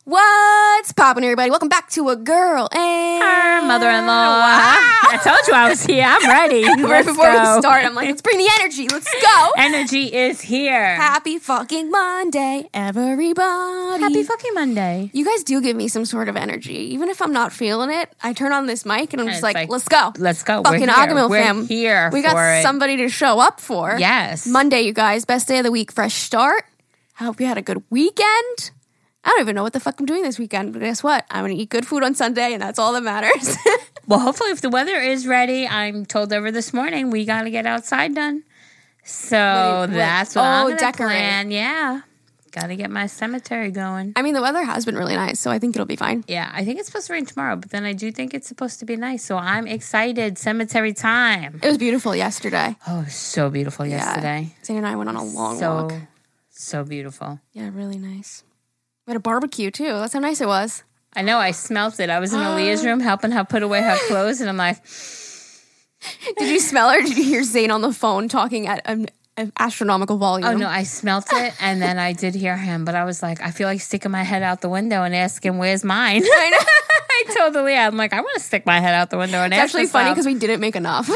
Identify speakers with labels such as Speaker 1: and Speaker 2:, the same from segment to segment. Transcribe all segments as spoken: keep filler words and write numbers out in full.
Speaker 1: What's poppin', everybody? Welcome back to A Girl and
Speaker 2: Her mother-in-law.
Speaker 1: Wow.
Speaker 2: I told you I was here. I'm ready.
Speaker 1: Right
Speaker 2: Let's
Speaker 1: before
Speaker 2: go.
Speaker 1: we start, I'm like, let's bring the energy. Let's go.
Speaker 2: Energy is here.
Speaker 1: Happy fucking Monday, everybody.
Speaker 2: Happy fucking Monday.
Speaker 1: You guys do give me some sort of energy. Even if I'm not feeling it, I turn on this mic and I'm
Speaker 2: And
Speaker 1: just
Speaker 2: it's
Speaker 1: like,
Speaker 2: like,
Speaker 1: let's go.
Speaker 2: Let's go.
Speaker 1: Fucking
Speaker 2: We're here.
Speaker 1: Agahmil
Speaker 2: We're
Speaker 1: fam.
Speaker 2: here
Speaker 1: We got
Speaker 2: for it.
Speaker 1: somebody to show up for.
Speaker 2: Yes.
Speaker 1: Monday, you guys. Best day of the week. Fresh start. I hope you had a good weekend. I don't even know what the fuck I'm doing this weekend, but guess what? I'm going to eat good food on Sunday, and that's all that matters.
Speaker 2: Well, hopefully if the weather is ready, I'm told over this morning, we got to get outside done. So
Speaker 1: What do you-
Speaker 2: that's
Speaker 1: what-
Speaker 2: what
Speaker 1: oh,
Speaker 2: I'm going to
Speaker 1: decorate.
Speaker 2: plan. Yeah. Got to get my cemetery going.
Speaker 1: I mean, the weather has been really nice, so I think it'll be fine.
Speaker 2: Yeah, I think it's supposed to rain tomorrow, but then I do think it's supposed to be nice. So I'm excited. Cemetery time.
Speaker 1: It was beautiful yesterday.
Speaker 2: Oh, it was so beautiful yesterday.
Speaker 1: Yeah. Zane and I went on a long
Speaker 2: so,
Speaker 1: walk.
Speaker 2: So beautiful.
Speaker 1: Yeah, really nice. We had a barbecue, too. That's how nice it was.
Speaker 2: I know, I smelt it. I was in Aaliyah's room helping her put away her clothes, and I'm like,
Speaker 1: Did you smell it, or did you hear Zane on the phone talking at an, an astronomical volume?
Speaker 2: oh no, I smelt it, and then I did hear him, but I was like, I feel like sticking my head out the window and asking, where's mine?
Speaker 1: I know.
Speaker 2: I told Aaliyah, I'm like, I want to stick my head out the window and
Speaker 1: It's
Speaker 2: ask
Speaker 1: actually funny because we didn't make enough.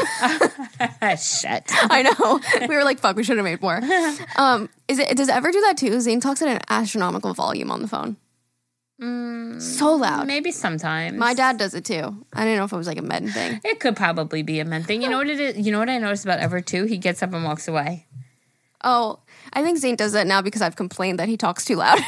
Speaker 2: Shit.
Speaker 1: I know. We were like, fuck, we should have made more. Um, is it? Does it ever do that, too? Zane talks at an astronomical volume on the phone.
Speaker 2: Mm,
Speaker 1: So loud.
Speaker 2: maybe sometimes.
Speaker 1: My dad does it, too. I didn't know if it was like a men thing.
Speaker 2: It could probably be a men thing. You know what it is? You know what I noticed about Everett too? He gets up and walks away.
Speaker 1: Oh, I think Zane does that now because I've complained that he talks too loud.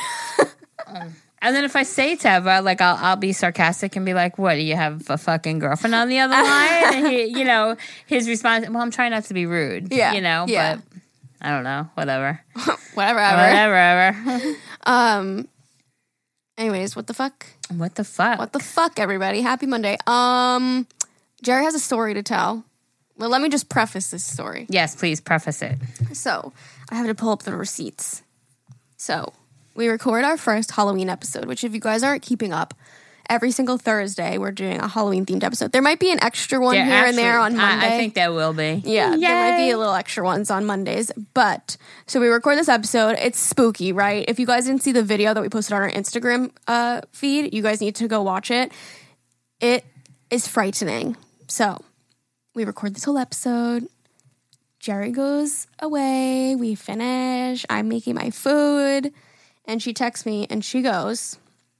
Speaker 2: And then if I say to Eva, like I'll I'll be sarcastic and be like, "What? Do you have a fucking girlfriend on the other line?" And he, you know, his response, "Well, I'm trying not to be rude."
Speaker 1: Yeah,
Speaker 2: you know,
Speaker 1: yeah.
Speaker 2: but I don't know. Whatever.
Speaker 1: Whatever, ever.
Speaker 2: Whatever. Ever.
Speaker 1: Um. Anyways, what the fuck?
Speaker 2: What the fuck?
Speaker 1: What the fuck, everybody? Happy Monday. Um, Jerry has a story to tell. Well, let me just preface this story.
Speaker 2: Yes, please preface it.
Speaker 1: So, I have to pull up the receipts. So, we record our first Halloween episode, which if you guys aren't keeping up, every single Thursday we're doing a Halloween-themed episode. There might be an extra one
Speaker 2: Yeah,
Speaker 1: here and there on
Speaker 2: actually,
Speaker 1: Monday.
Speaker 2: I, I think there will be.
Speaker 1: Yeah, there might be
Speaker 2: Yay.
Speaker 1: a little extra ones on Mondays. But, so we record this episode. It's spooky, right? If you guys didn't see the video that we posted on our Instagram uh, feed, you guys need to go watch it. It is frightening. So, we record this whole episode. Jerry goes away. We finish. I'm making my food. And she texts me and she goes,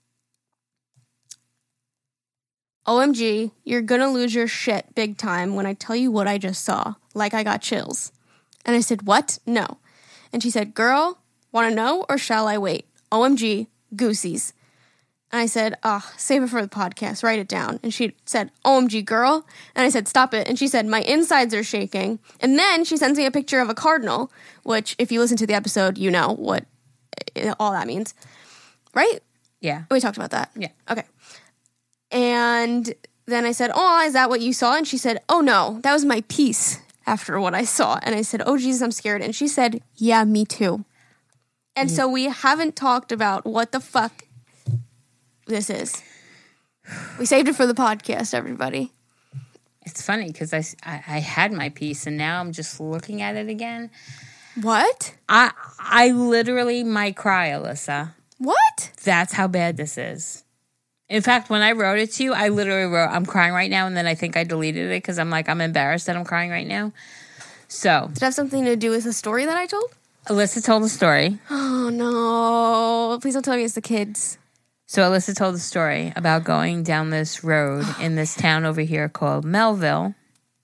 Speaker 1: O M G, you're gonna lose your shit big time when I tell you what I just saw. Like I got chills. And I said, what? No. And she said, girl, wanna know or shall I wait? O M G, goosies. And I said, ah, oh, save it for the podcast, write it down. And she said, O M G, girl. And I said, stop it. And she said, my insides are shaking. And then she sends me a picture of a cardinal, which if you listen to the episode, you know what all that means. Right?
Speaker 2: Yeah.
Speaker 1: We talked about that.
Speaker 2: Yeah.
Speaker 1: Okay. And then I said, oh, is that what you saw? And she said, oh, no, that was my piece after what I saw. And I said, oh, Jesus, I'm scared. And she said, yeah, me too. And so we haven't talked about what the fuck this is. We saved it for the podcast, everybody.
Speaker 2: It's funny because I, I, I had my piece and now I'm just looking at it again.
Speaker 1: What?
Speaker 2: I I literally might cry, Alyssa.
Speaker 1: What?
Speaker 2: That's how bad this is. In fact, when I wrote it to you, I literally wrote, I'm crying right now, and then I think I deleted it because I'm like, I'm embarrassed that I'm crying right now. So,
Speaker 1: Did it have something to do with the story that I told?
Speaker 2: Alyssa told the story.
Speaker 1: Oh, no. Please don't tell me it's the kids.
Speaker 2: So, Alyssa told the story about going down this road in this town over here called Melville.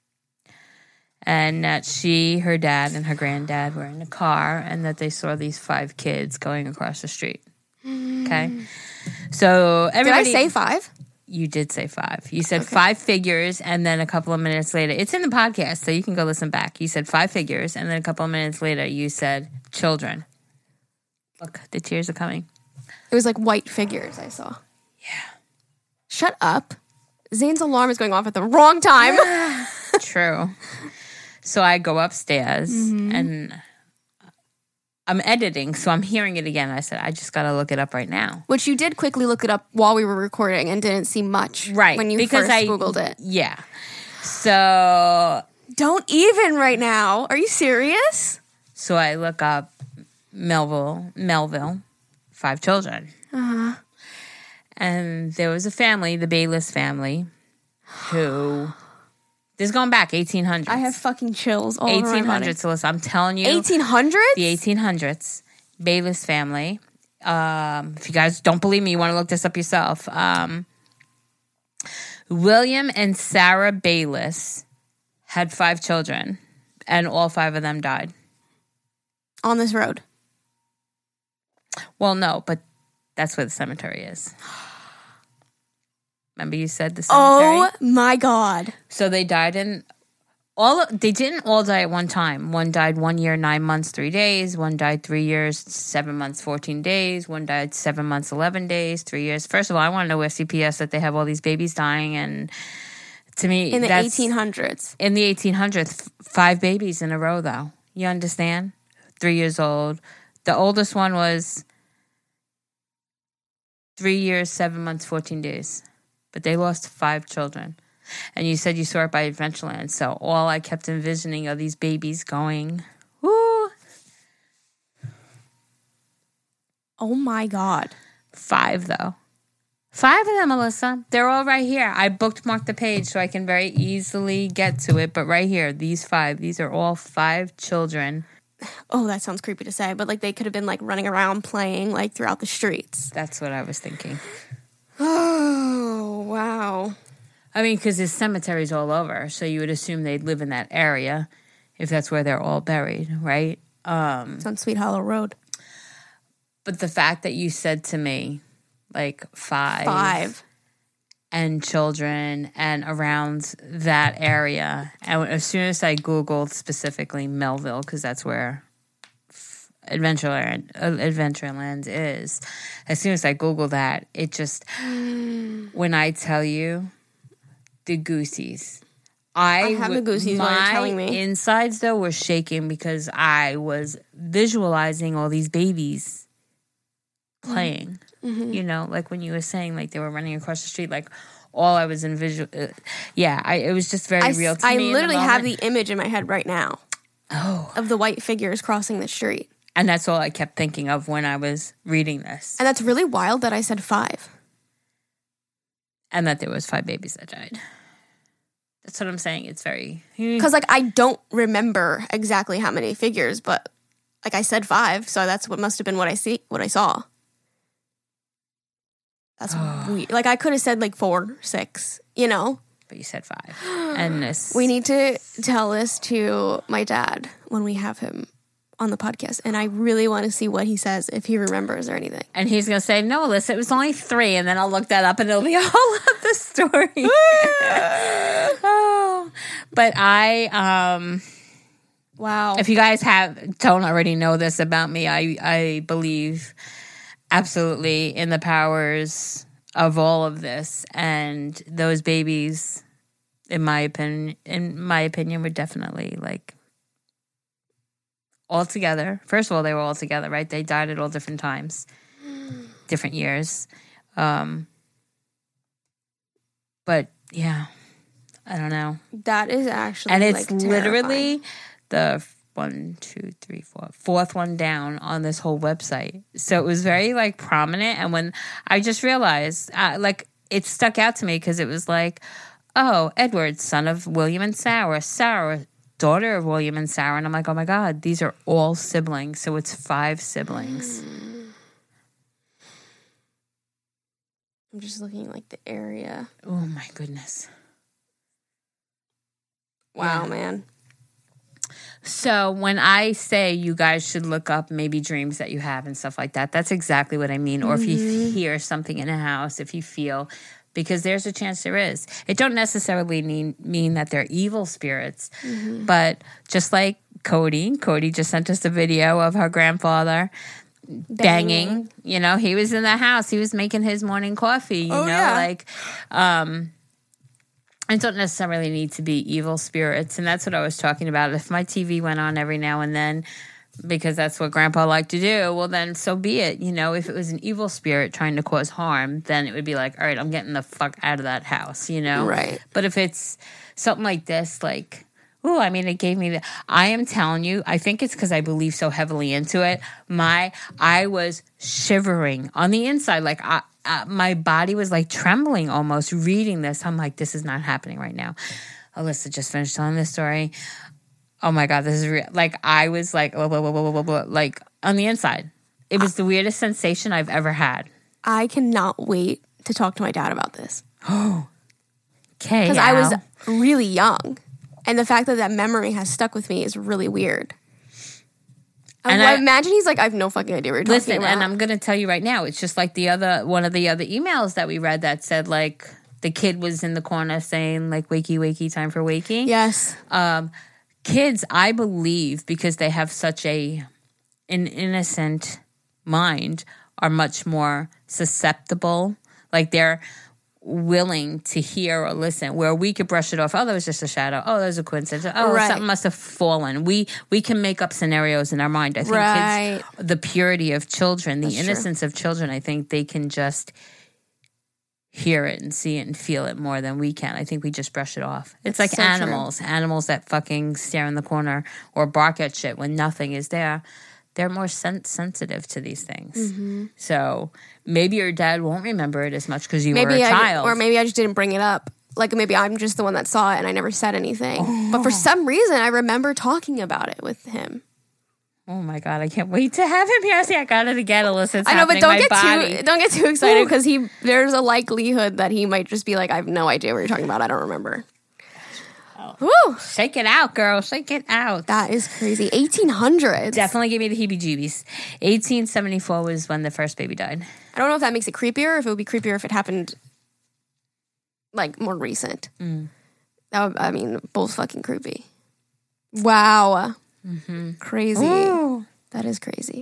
Speaker 2: And that she, her dad, and her granddad were in a car, and that they saw these five kids going across the street. Okay? So, everybody...
Speaker 1: Did I say five?
Speaker 2: You did say five. You said okay. five figures, and then a couple of minutes later, it's in the podcast, so you can go listen back. You said five figures, and then a couple of minutes later, you said children. Look, the tears are coming.
Speaker 1: It was like white figures I saw.
Speaker 2: Yeah.
Speaker 1: Shut up. Zane's alarm is going off at the wrong time.
Speaker 2: True. So I go upstairs, mm-hmm. and I'm editing, so I'm hearing it again. I said, I just got to look it up right now.
Speaker 1: Which you did quickly look it up while we were recording and didn't see much
Speaker 2: right,
Speaker 1: when you
Speaker 2: because
Speaker 1: first
Speaker 2: I,
Speaker 1: Googled it.
Speaker 2: Yeah. So...
Speaker 1: Don't even right now. Are you serious?
Speaker 2: So I look up Melville, Melville, five children.
Speaker 1: Uh-huh.
Speaker 2: And there was a family, the Bayless family, who this is going back eighteen hundreds.
Speaker 1: I have fucking chills all over my body.
Speaker 2: eighteen hundreds, Alyssa. I'm telling you.
Speaker 1: eighteen hundreds?
Speaker 2: The eighteen hundreds. Bayless family. Um, if you guys don't believe me, you want to look this up yourself. Um, William and Sarah Bayless had five children, and all five of them died.
Speaker 1: On this road?
Speaker 2: Well, no, but that's where the cemetery is. Remember you said the cemetery?
Speaker 1: Oh, my God.
Speaker 2: So they died in... All they didn't all die at one time. One died one year, nine months, three days. One died three years, seven months, fourteen days. One died seven months, eleven days. Three years. First of all, I want to know where C P S that they have all these babies dying. And to me,
Speaker 1: in the
Speaker 2: that's,
Speaker 1: eighteen hundreds.
Speaker 2: In the eighteen hundreds, five babies in a row, though. You understand? Three years old. The oldest one was three years, seven months, fourteen days. But they lost five children. And you said you saw it by Adventureland. So all I kept envisioning are these babies going, woo.
Speaker 1: Oh, my God.
Speaker 2: Five, though. Five of them, Alyssa. They're all right here. I bookmarked the page so I can very easily get to it. But right here, these five. These are all five children.
Speaker 1: Oh, that sounds creepy to say. But, like, they could have been, like, running around playing, like, throughout the streets.
Speaker 2: That's what I was thinking.
Speaker 1: Oh, wow.
Speaker 2: I mean, because there's cemeteries all over, so you would assume they'd live in that area if that's where they're all buried, right? Um,
Speaker 1: it's on Sweet Hollow Road.
Speaker 2: But the fact that you said to me, like, five.
Speaker 1: Five.
Speaker 2: And children and around that area. And as soon as I Googled specifically Melville, because that's where Adventureland, uh, Adventureland is, as soon as I Googled that, it just, when I tell you, the goosies. I,
Speaker 1: I have the goosies
Speaker 2: my
Speaker 1: while you're telling me.
Speaker 2: Insides, though, were shaking because I was visualizing all these babies playing. Mm-hmm. You know, like when you were saying, like, they were running across the street, like, all I was in visual... Uh, yeah, I, it was just very
Speaker 1: I,
Speaker 2: real to
Speaker 1: I
Speaker 2: me.
Speaker 1: I literally have the image in my head right now.
Speaker 2: Oh.
Speaker 1: Of the white figures crossing the street.
Speaker 2: And that's all I kept thinking of when I was reading this.
Speaker 1: And that's really wild that I said five.
Speaker 2: And that there was five babies that died. That's what I'm saying. It's very...
Speaker 1: Because, like, I don't remember exactly how many figures, but, like, I said five, so that's what must have been what I see, what I saw. That's oh. weird. Like, I could have said, like, four, six, you know?
Speaker 2: But you said five. And this...
Speaker 1: We need to tell this to my dad when we have him on the podcast, and I really want to see what he says, if he remembers or anything.
Speaker 2: And he's going to say, no, Alyssa, it was only three, and then I'll look that up, and it'll be a whole other story. Oh. But I, um...
Speaker 1: Wow.
Speaker 2: If you guys have don't already know this about me, I, I believe absolutely in the powers of all of this, and those babies, in my opinion, in my opinion, were definitely, like, all together. First of all, they were all together, right? They died at all different times, different years. Um, but yeah, I don't know.
Speaker 1: That is actually,
Speaker 2: and it's
Speaker 1: like,
Speaker 2: literally the one, two, three, four, fourth one down on this whole website. So it was very, like, prominent. And when I just realized, uh, like, it stuck out to me because it was like, oh, Edward, son of William and Sarah, Sarah, daughter of William and Sarah. And I'm like, oh my God, these are all siblings. So it's five siblings.
Speaker 1: I'm just looking, like, the area.
Speaker 2: Oh my goodness.
Speaker 1: Wow,
Speaker 2: yeah.
Speaker 1: man.
Speaker 2: So when I say you guys should look up maybe dreams that you have and stuff like that, that's exactly what I mean. Or mm-hmm. if you hear something in a house, if you feel... Because there's a chance there is. It don't necessarily mean, mean that they're evil spirits. Mm-hmm. But just like Cody, Cody just sent us a video of her grandfather banging. banging. You know, he was in the house. He was making his morning coffee, you
Speaker 1: oh,
Speaker 2: know?
Speaker 1: Yeah.
Speaker 2: Like, um, it don't necessarily need to be evil spirits. And that's what I was talking about. If my T V went on every now and then, because that's what Grandpa liked to do, well, then so be it. You know, if it was an evil spirit trying to cause harm, then it would be like, all right, I'm getting the fuck out of that house, you know?
Speaker 1: Right.
Speaker 2: But if it's something like this, like, oh, I mean, it gave me the, I am telling you, I think it's because I believe so heavily into it. My, I was shivering on the inside. Like, I, uh, my body was like trembling almost reading this. I'm like, this is not happening right now. Alyssa just finished telling this story. Oh my God, this is real. Like, I was like, blah, blah, blah, blah, blah, blah, like on the inside. It was the weirdest sensation I've ever had.
Speaker 1: I cannot wait to talk to my dad about this.
Speaker 2: Oh, okay.
Speaker 1: Because I was really young. And the fact that that memory has stuck with me is really weird. And I, I imagine he's like, I have no fucking idea what you're
Speaker 2: listen,
Speaker 1: talking about.
Speaker 2: And I'm going to tell you right now, it's just like the other, one of the other emails that we read that said like the kid was in the corner saying like, wakey, wakey, time for waking.
Speaker 1: Yes.
Speaker 2: Um, kids, I believe, because they have such a an innocent mind, are much more susceptible. Like they're willing to hear or listen, where we could brush it off. Oh, that was just a shadow. Oh, that was a coincidence. Oh, right. Something must have fallen. We we can make up scenarios in our mind. I think
Speaker 1: right.
Speaker 2: kids, the purity of children, the
Speaker 1: That's
Speaker 2: innocence
Speaker 1: true.
Speaker 2: of children, I think they can just hear it and see it and feel it more than we can. I think we just brush it off. It's
Speaker 1: That's
Speaker 2: like
Speaker 1: so
Speaker 2: animals.
Speaker 1: true.
Speaker 2: Animals that fucking stare in the corner or bark at shit when nothing is there. They're more sen- sensitive to these things.
Speaker 1: Mm-hmm.
Speaker 2: So maybe your dad won't remember it as much because you
Speaker 1: maybe
Speaker 2: were a
Speaker 1: I,
Speaker 2: child.
Speaker 1: Or maybe I just didn't bring it up. Like maybe I'm just the one that saw it and I never said anything. Oh. But for some reason, I remember talking about it with him.
Speaker 2: Oh my God, I can't wait to have him here. See, I got it again, Alyssa. It's
Speaker 1: I know, but don't get
Speaker 2: body.
Speaker 1: too don't get too excited because he there's a likelihood that he might just be like, I have no idea what you're talking about. I don't remember.
Speaker 2: Oh.
Speaker 1: Woo!
Speaker 2: Shake it out, girl. Shake it out.
Speaker 1: That is crazy. eighteen hundreds.
Speaker 2: Definitely give me the heebie-jeebies. eighteen seventy-four was when the first baby died.
Speaker 1: I don't know if that makes it creepier, or if it would be creepier if it happened like more recent.
Speaker 2: Mm.
Speaker 1: That would, I mean, both fucking creepy. Wow.
Speaker 2: Mm-hmm.
Speaker 1: Crazy.
Speaker 2: Ooh.
Speaker 1: That is crazy.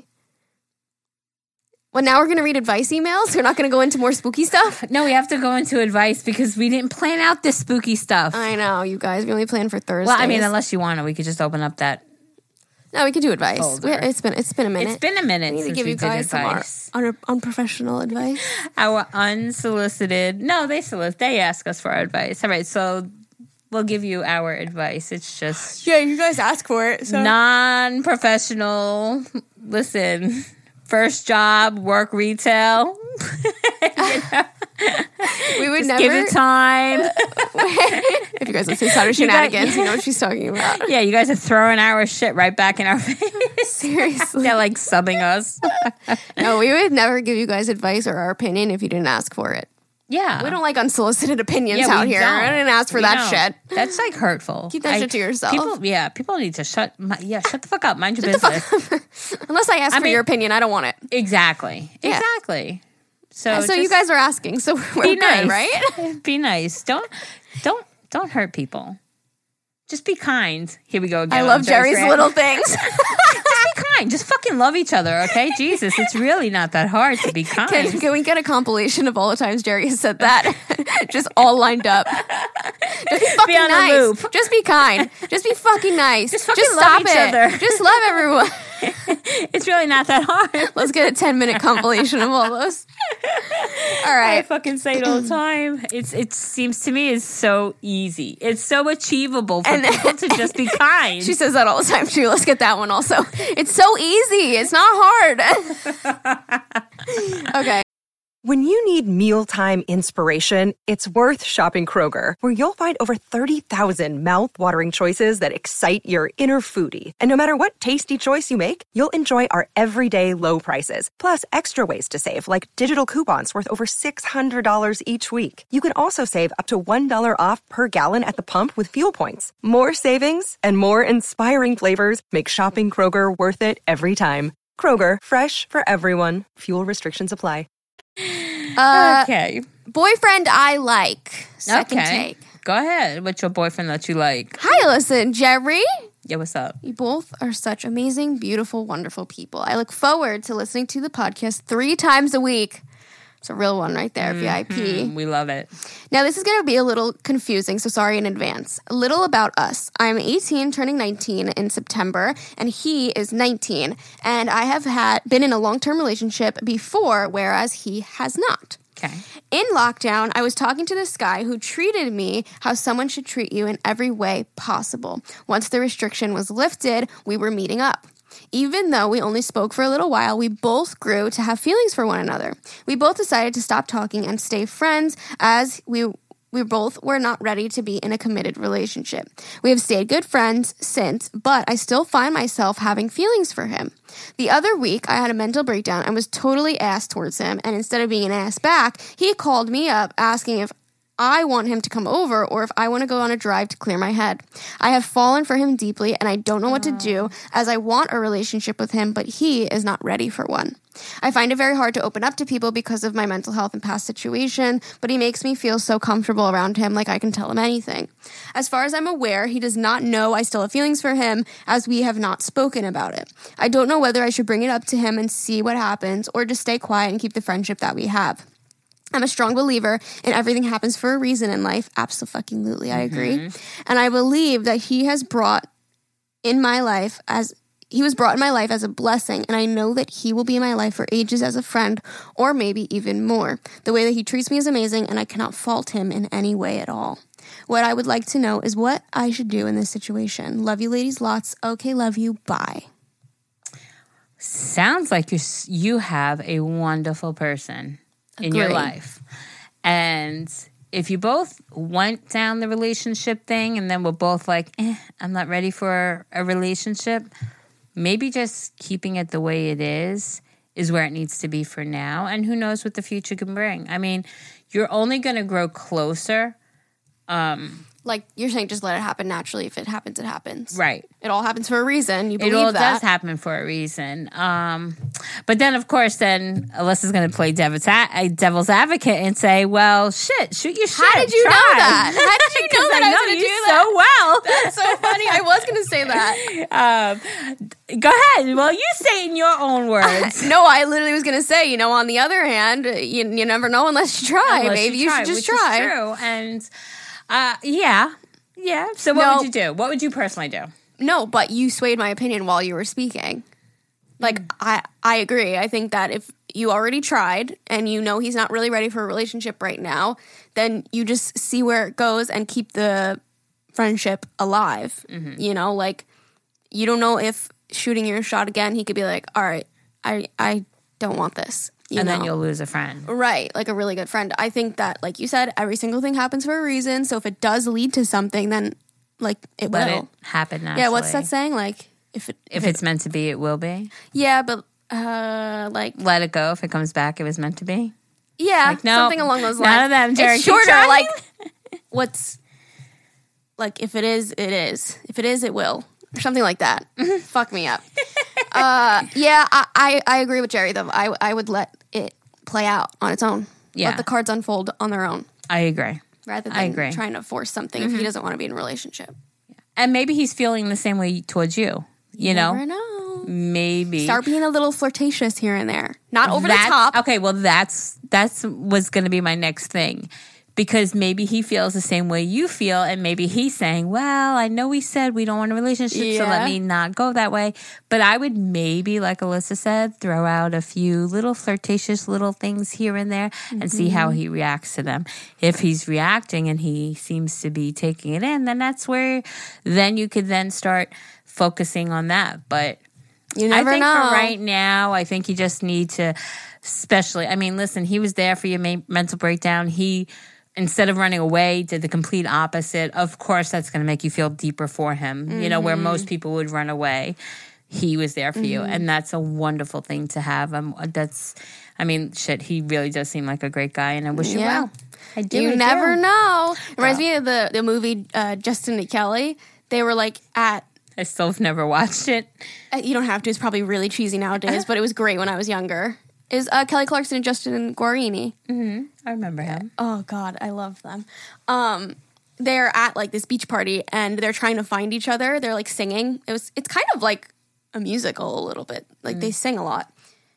Speaker 1: Well, now we're going to read advice emails. We're not going to go into more spooky stuff.
Speaker 2: No, we have to go into advice because we didn't plan out this spooky stuff.
Speaker 1: I know, you guys. We only planned for Thursday.
Speaker 2: Well, I mean, unless you want to, we could just open up that.
Speaker 1: No, we could do advice. We, it's been it's been a minute.
Speaker 2: It's been a minute
Speaker 1: we need to
Speaker 2: since
Speaker 1: give
Speaker 2: we
Speaker 1: you
Speaker 2: did
Speaker 1: guys
Speaker 2: advice.
Speaker 1: Some our, un- unprofessional advice.
Speaker 2: Our unsolicited. No, they solicit. They ask us for our advice. All right, so we'll give you our advice. It's just
Speaker 1: yeah, you guys ask for it. So.
Speaker 2: Non-professional. Listen. First job, work retail. You know?
Speaker 1: We would
Speaker 2: Just
Speaker 1: never
Speaker 2: give it time.
Speaker 1: If you guys listen to Saturday Shenanigans, you know what she's talking about.
Speaker 2: Yeah, you guys are throwing our shit right back in our face.
Speaker 1: Seriously.
Speaker 2: They're like subbing us.
Speaker 1: No, we would never give you guys advice or our opinion if you didn't ask for it.
Speaker 2: Yeah.
Speaker 1: We don't like unsolicited opinions
Speaker 2: Yeah, we
Speaker 1: out here.
Speaker 2: don't.
Speaker 1: I didn't ask for
Speaker 2: We
Speaker 1: that
Speaker 2: don't.
Speaker 1: shit.
Speaker 2: That's like hurtful.
Speaker 1: Keep that
Speaker 2: I-
Speaker 1: shit to yourself.
Speaker 2: People, yeah, people need to shut. Yeah, shut the fuck up. Mind your
Speaker 1: Shut the
Speaker 2: business.
Speaker 1: fuck- Unless I ask
Speaker 2: I
Speaker 1: for
Speaker 2: mean-
Speaker 1: your opinion, I don't want it.
Speaker 2: Exactly.
Speaker 1: Yeah.
Speaker 2: Exactly. So,
Speaker 1: So
Speaker 2: just
Speaker 1: you guys are asking, so we're
Speaker 2: be
Speaker 1: good,
Speaker 2: nice,
Speaker 1: right?
Speaker 2: Be nice. Don't don't don't hurt people. Just be kind. Here we go again.
Speaker 1: I love
Speaker 2: on
Speaker 1: Jerry's
Speaker 2: rant.
Speaker 1: little things.
Speaker 2: Just be kind. Just fucking love each other, okay? Jesus, it's really not that hard to be kind.
Speaker 1: Can, can we get a compilation of all the times Jerry has said that? Just all lined up. Just be fucking
Speaker 2: on a
Speaker 1: nice.
Speaker 2: loop.
Speaker 1: Just be kind. Just be fucking nice.
Speaker 2: Just fucking love
Speaker 1: stop
Speaker 2: each
Speaker 1: it.
Speaker 2: other.
Speaker 1: Just love everyone.
Speaker 2: It's really not that hard.
Speaker 1: Let's get a ten minute compilation of all those. All
Speaker 2: I
Speaker 1: right.
Speaker 2: fucking say it all the time. It's it seems to me is so easy. It's so achievable for
Speaker 1: And-
Speaker 2: people to just be kind.
Speaker 1: She says that all the time too. Let's get that one also. It's so easy. It's not hard. Okay.
Speaker 3: When you need mealtime inspiration, it's worth shopping Kroger, where you'll find over thirty thousand mouth-watering choices that excite your inner foodie. And no matter what tasty choice you make, you'll enjoy our everyday low prices, plus extra ways to save, like digital coupons worth over six hundred dollars each week. You can also save up to one dollar off per gallon at the pump with fuel points. More savings and more inspiring flavors make shopping Kroger worth it every time. Kroger, fresh for everyone. Fuel restrictions apply.
Speaker 1: Uh,
Speaker 2: okay.
Speaker 1: Boyfriend I like. Second
Speaker 2: Okay.
Speaker 1: take.
Speaker 2: Go ahead. What's your boyfriend that you like?
Speaker 1: Hi, listen, Jerry.
Speaker 2: Yeah, what's up?
Speaker 1: You both are such amazing, beautiful, wonderful people. I look forward to listening to the podcast three times a week. It's a real one right there, V I P.
Speaker 2: Mm, we love it.
Speaker 1: Now, this is going to be a little confusing, so sorry in advance. A little about us. I'm eighteen, turning nineteen in September, and he is nineteen. And I have had been in a long-term relationship before, whereas he has not.
Speaker 2: Okay.
Speaker 1: In lockdown, I was talking to this guy who treated me how someone should treat you in every way possible. Once the restriction was lifted, we were meeting up. Even though we only spoke for a little while, we both grew to have feelings for one another. We both decided to stop talking and stay friends as we we both were not ready to be in a committed relationship. We have stayed good friends since, but I still find myself having feelings for him. The other week, I had a mental breakdown and was totally ass towards him, and instead of being an ass back, he called me up asking if I want him to come over or if I want to go on a drive to clear my head. I have fallen for him deeply and I don't know what to do as I want a relationship with him, but he is not ready for one. I find it very hard to open up to people because of my mental health and past situation, but he makes me feel so comfortable around him like I can tell him anything. As far as I'm aware, he does not know I still have feelings for him as we have not spoken about it. I don't know whether I should bring it up to him and see what happens or just stay quiet and keep the friendship that we have. I'm a strong believer in everything happens for a reason in life. Absolutely, I agree. Mm-hmm. And I believe that he has brought in my life as he was brought in my life as a blessing, and I know that he will be in my life for ages as a friend, or maybe even more. The way that he treats me is amazing, and I cannot fault him in any way at all. What I would like to know is what I should do in this situation. Love you, ladies, lots. Okay, love you. Bye.
Speaker 2: Sounds like you you have a wonderful person in your life. And if you both went down the relationship thing and then were both like, eh, I'm not ready for a relationship, maybe just keeping it the way it is is where it needs to be for now. And who knows what the future can bring. I mean, you're only going to grow closer. Um,
Speaker 1: like you're saying, just let it happen naturally. If it happens, it happens.
Speaker 2: Right.
Speaker 1: It all happens for a reason. You believe
Speaker 2: that. It all
Speaker 1: that.
Speaker 2: does happen for a reason. Um, but then, of course, then Alyssa's going to play devil's, a- devil's advocate and say, well, shit, shoot your shit.
Speaker 1: How did you
Speaker 2: Try.
Speaker 1: know that? How did you know that I, I was going to do
Speaker 2: you
Speaker 1: that?
Speaker 2: so well.
Speaker 1: That's so funny. I was going to say that.
Speaker 2: Um, go ahead. Well, you say it in your own words.
Speaker 1: Uh, no, I literally was going to say, you know, on the other hand, you, you never know unless you try.
Speaker 2: Unless
Speaker 1: Maybe you,
Speaker 2: you, try,
Speaker 1: should just
Speaker 2: which
Speaker 1: try.
Speaker 2: Is true. And uh, yeah. Yeah. So what
Speaker 1: no,
Speaker 2: would you do? What would you personally do?
Speaker 1: No, but you swayed my opinion while you were speaking. Like, mm. I, I agree. I think that if you already tried and you know he's not really ready for a relationship right now, then you just see where it goes and keep the friendship alive. Mm-hmm. You know, like, you don't know if shooting your shot again, he could be like, all right, I, I don't want this. You
Speaker 2: and
Speaker 1: know?
Speaker 2: then you'll lose a friend.
Speaker 1: Right, like a really good friend. I think that, like you said, every single thing happens for a reason. So if it does lead to something, then, like, it
Speaker 2: Let
Speaker 1: will.
Speaker 2: it happen naturally.
Speaker 1: Yeah, what's that saying? Like, if it...
Speaker 2: If, if it's it, meant to be, it will be?
Speaker 1: Yeah, but, uh, like...
Speaker 2: Let it go. If it comes back, it was meant to be?
Speaker 1: Yeah,
Speaker 2: like, no,
Speaker 1: something along those lines.
Speaker 2: None of them, Jerry.
Speaker 1: It's shorter, like, what's... Like, if it is, it is. If it is, it will. Or something like that. Fuck me up. uh, yeah, I, I, I agree with Jerry, though. I, I would let it play out on its own.
Speaker 2: Yeah.
Speaker 1: Let the cards unfold on their own.
Speaker 2: I agree.
Speaker 1: Rather than
Speaker 2: I agree.
Speaker 1: trying to force something mm-hmm. if he doesn't want to be in a relationship.
Speaker 2: And maybe he's feeling the same way towards you. You,
Speaker 1: you
Speaker 2: know?
Speaker 1: Never know.
Speaker 2: Maybe.
Speaker 1: Start being a little flirtatious here and there. Not over
Speaker 2: that's,
Speaker 1: the top.
Speaker 2: Okay, well, that's that's was going to be my next thing. Because maybe he feels the same way you feel, and maybe he's saying, well, I know we said we don't want a relationship, yeah. so let me not go that way. But I would maybe, like Alyssa said, throw out a few little flirtatious little things here and there mm-hmm. and see how he reacts to them. If he's reacting and he seems to be taking it in, then that's where then you could then start focusing on that. But
Speaker 1: you never
Speaker 2: I think
Speaker 1: know.
Speaker 2: for right now, I think you just need to, especially, I mean, listen, he was there for your mental breakdown. He... Instead of running away, did the complete opposite. Of course, that's going to make you feel deeper for him. Mm-hmm. You know, where most people would run away, he was there for mm-hmm. you. And that's a wonderful thing to have. Um, that's, I mean, shit, he really does seem like a great guy, and I wish
Speaker 1: yeah.
Speaker 2: you well. I do.
Speaker 1: You
Speaker 2: I
Speaker 1: never
Speaker 2: do.
Speaker 1: know. It reminds me of the, the movie uh, Justin and Kelly. They were like at...
Speaker 2: I still have never watched it.
Speaker 1: Uh, you don't have to. It's probably really cheesy nowadays, but it was great when I was younger. Is uh, Kelly Clarkson and Justin Guarini.
Speaker 2: Mm-hmm. I remember him.
Speaker 1: Oh, God, I love them. Um, they're at, like, this beach party, and they're trying to find each other. They're, like, singing. It was. It's kind of like a musical a little bit. Like, mm. they sing a lot.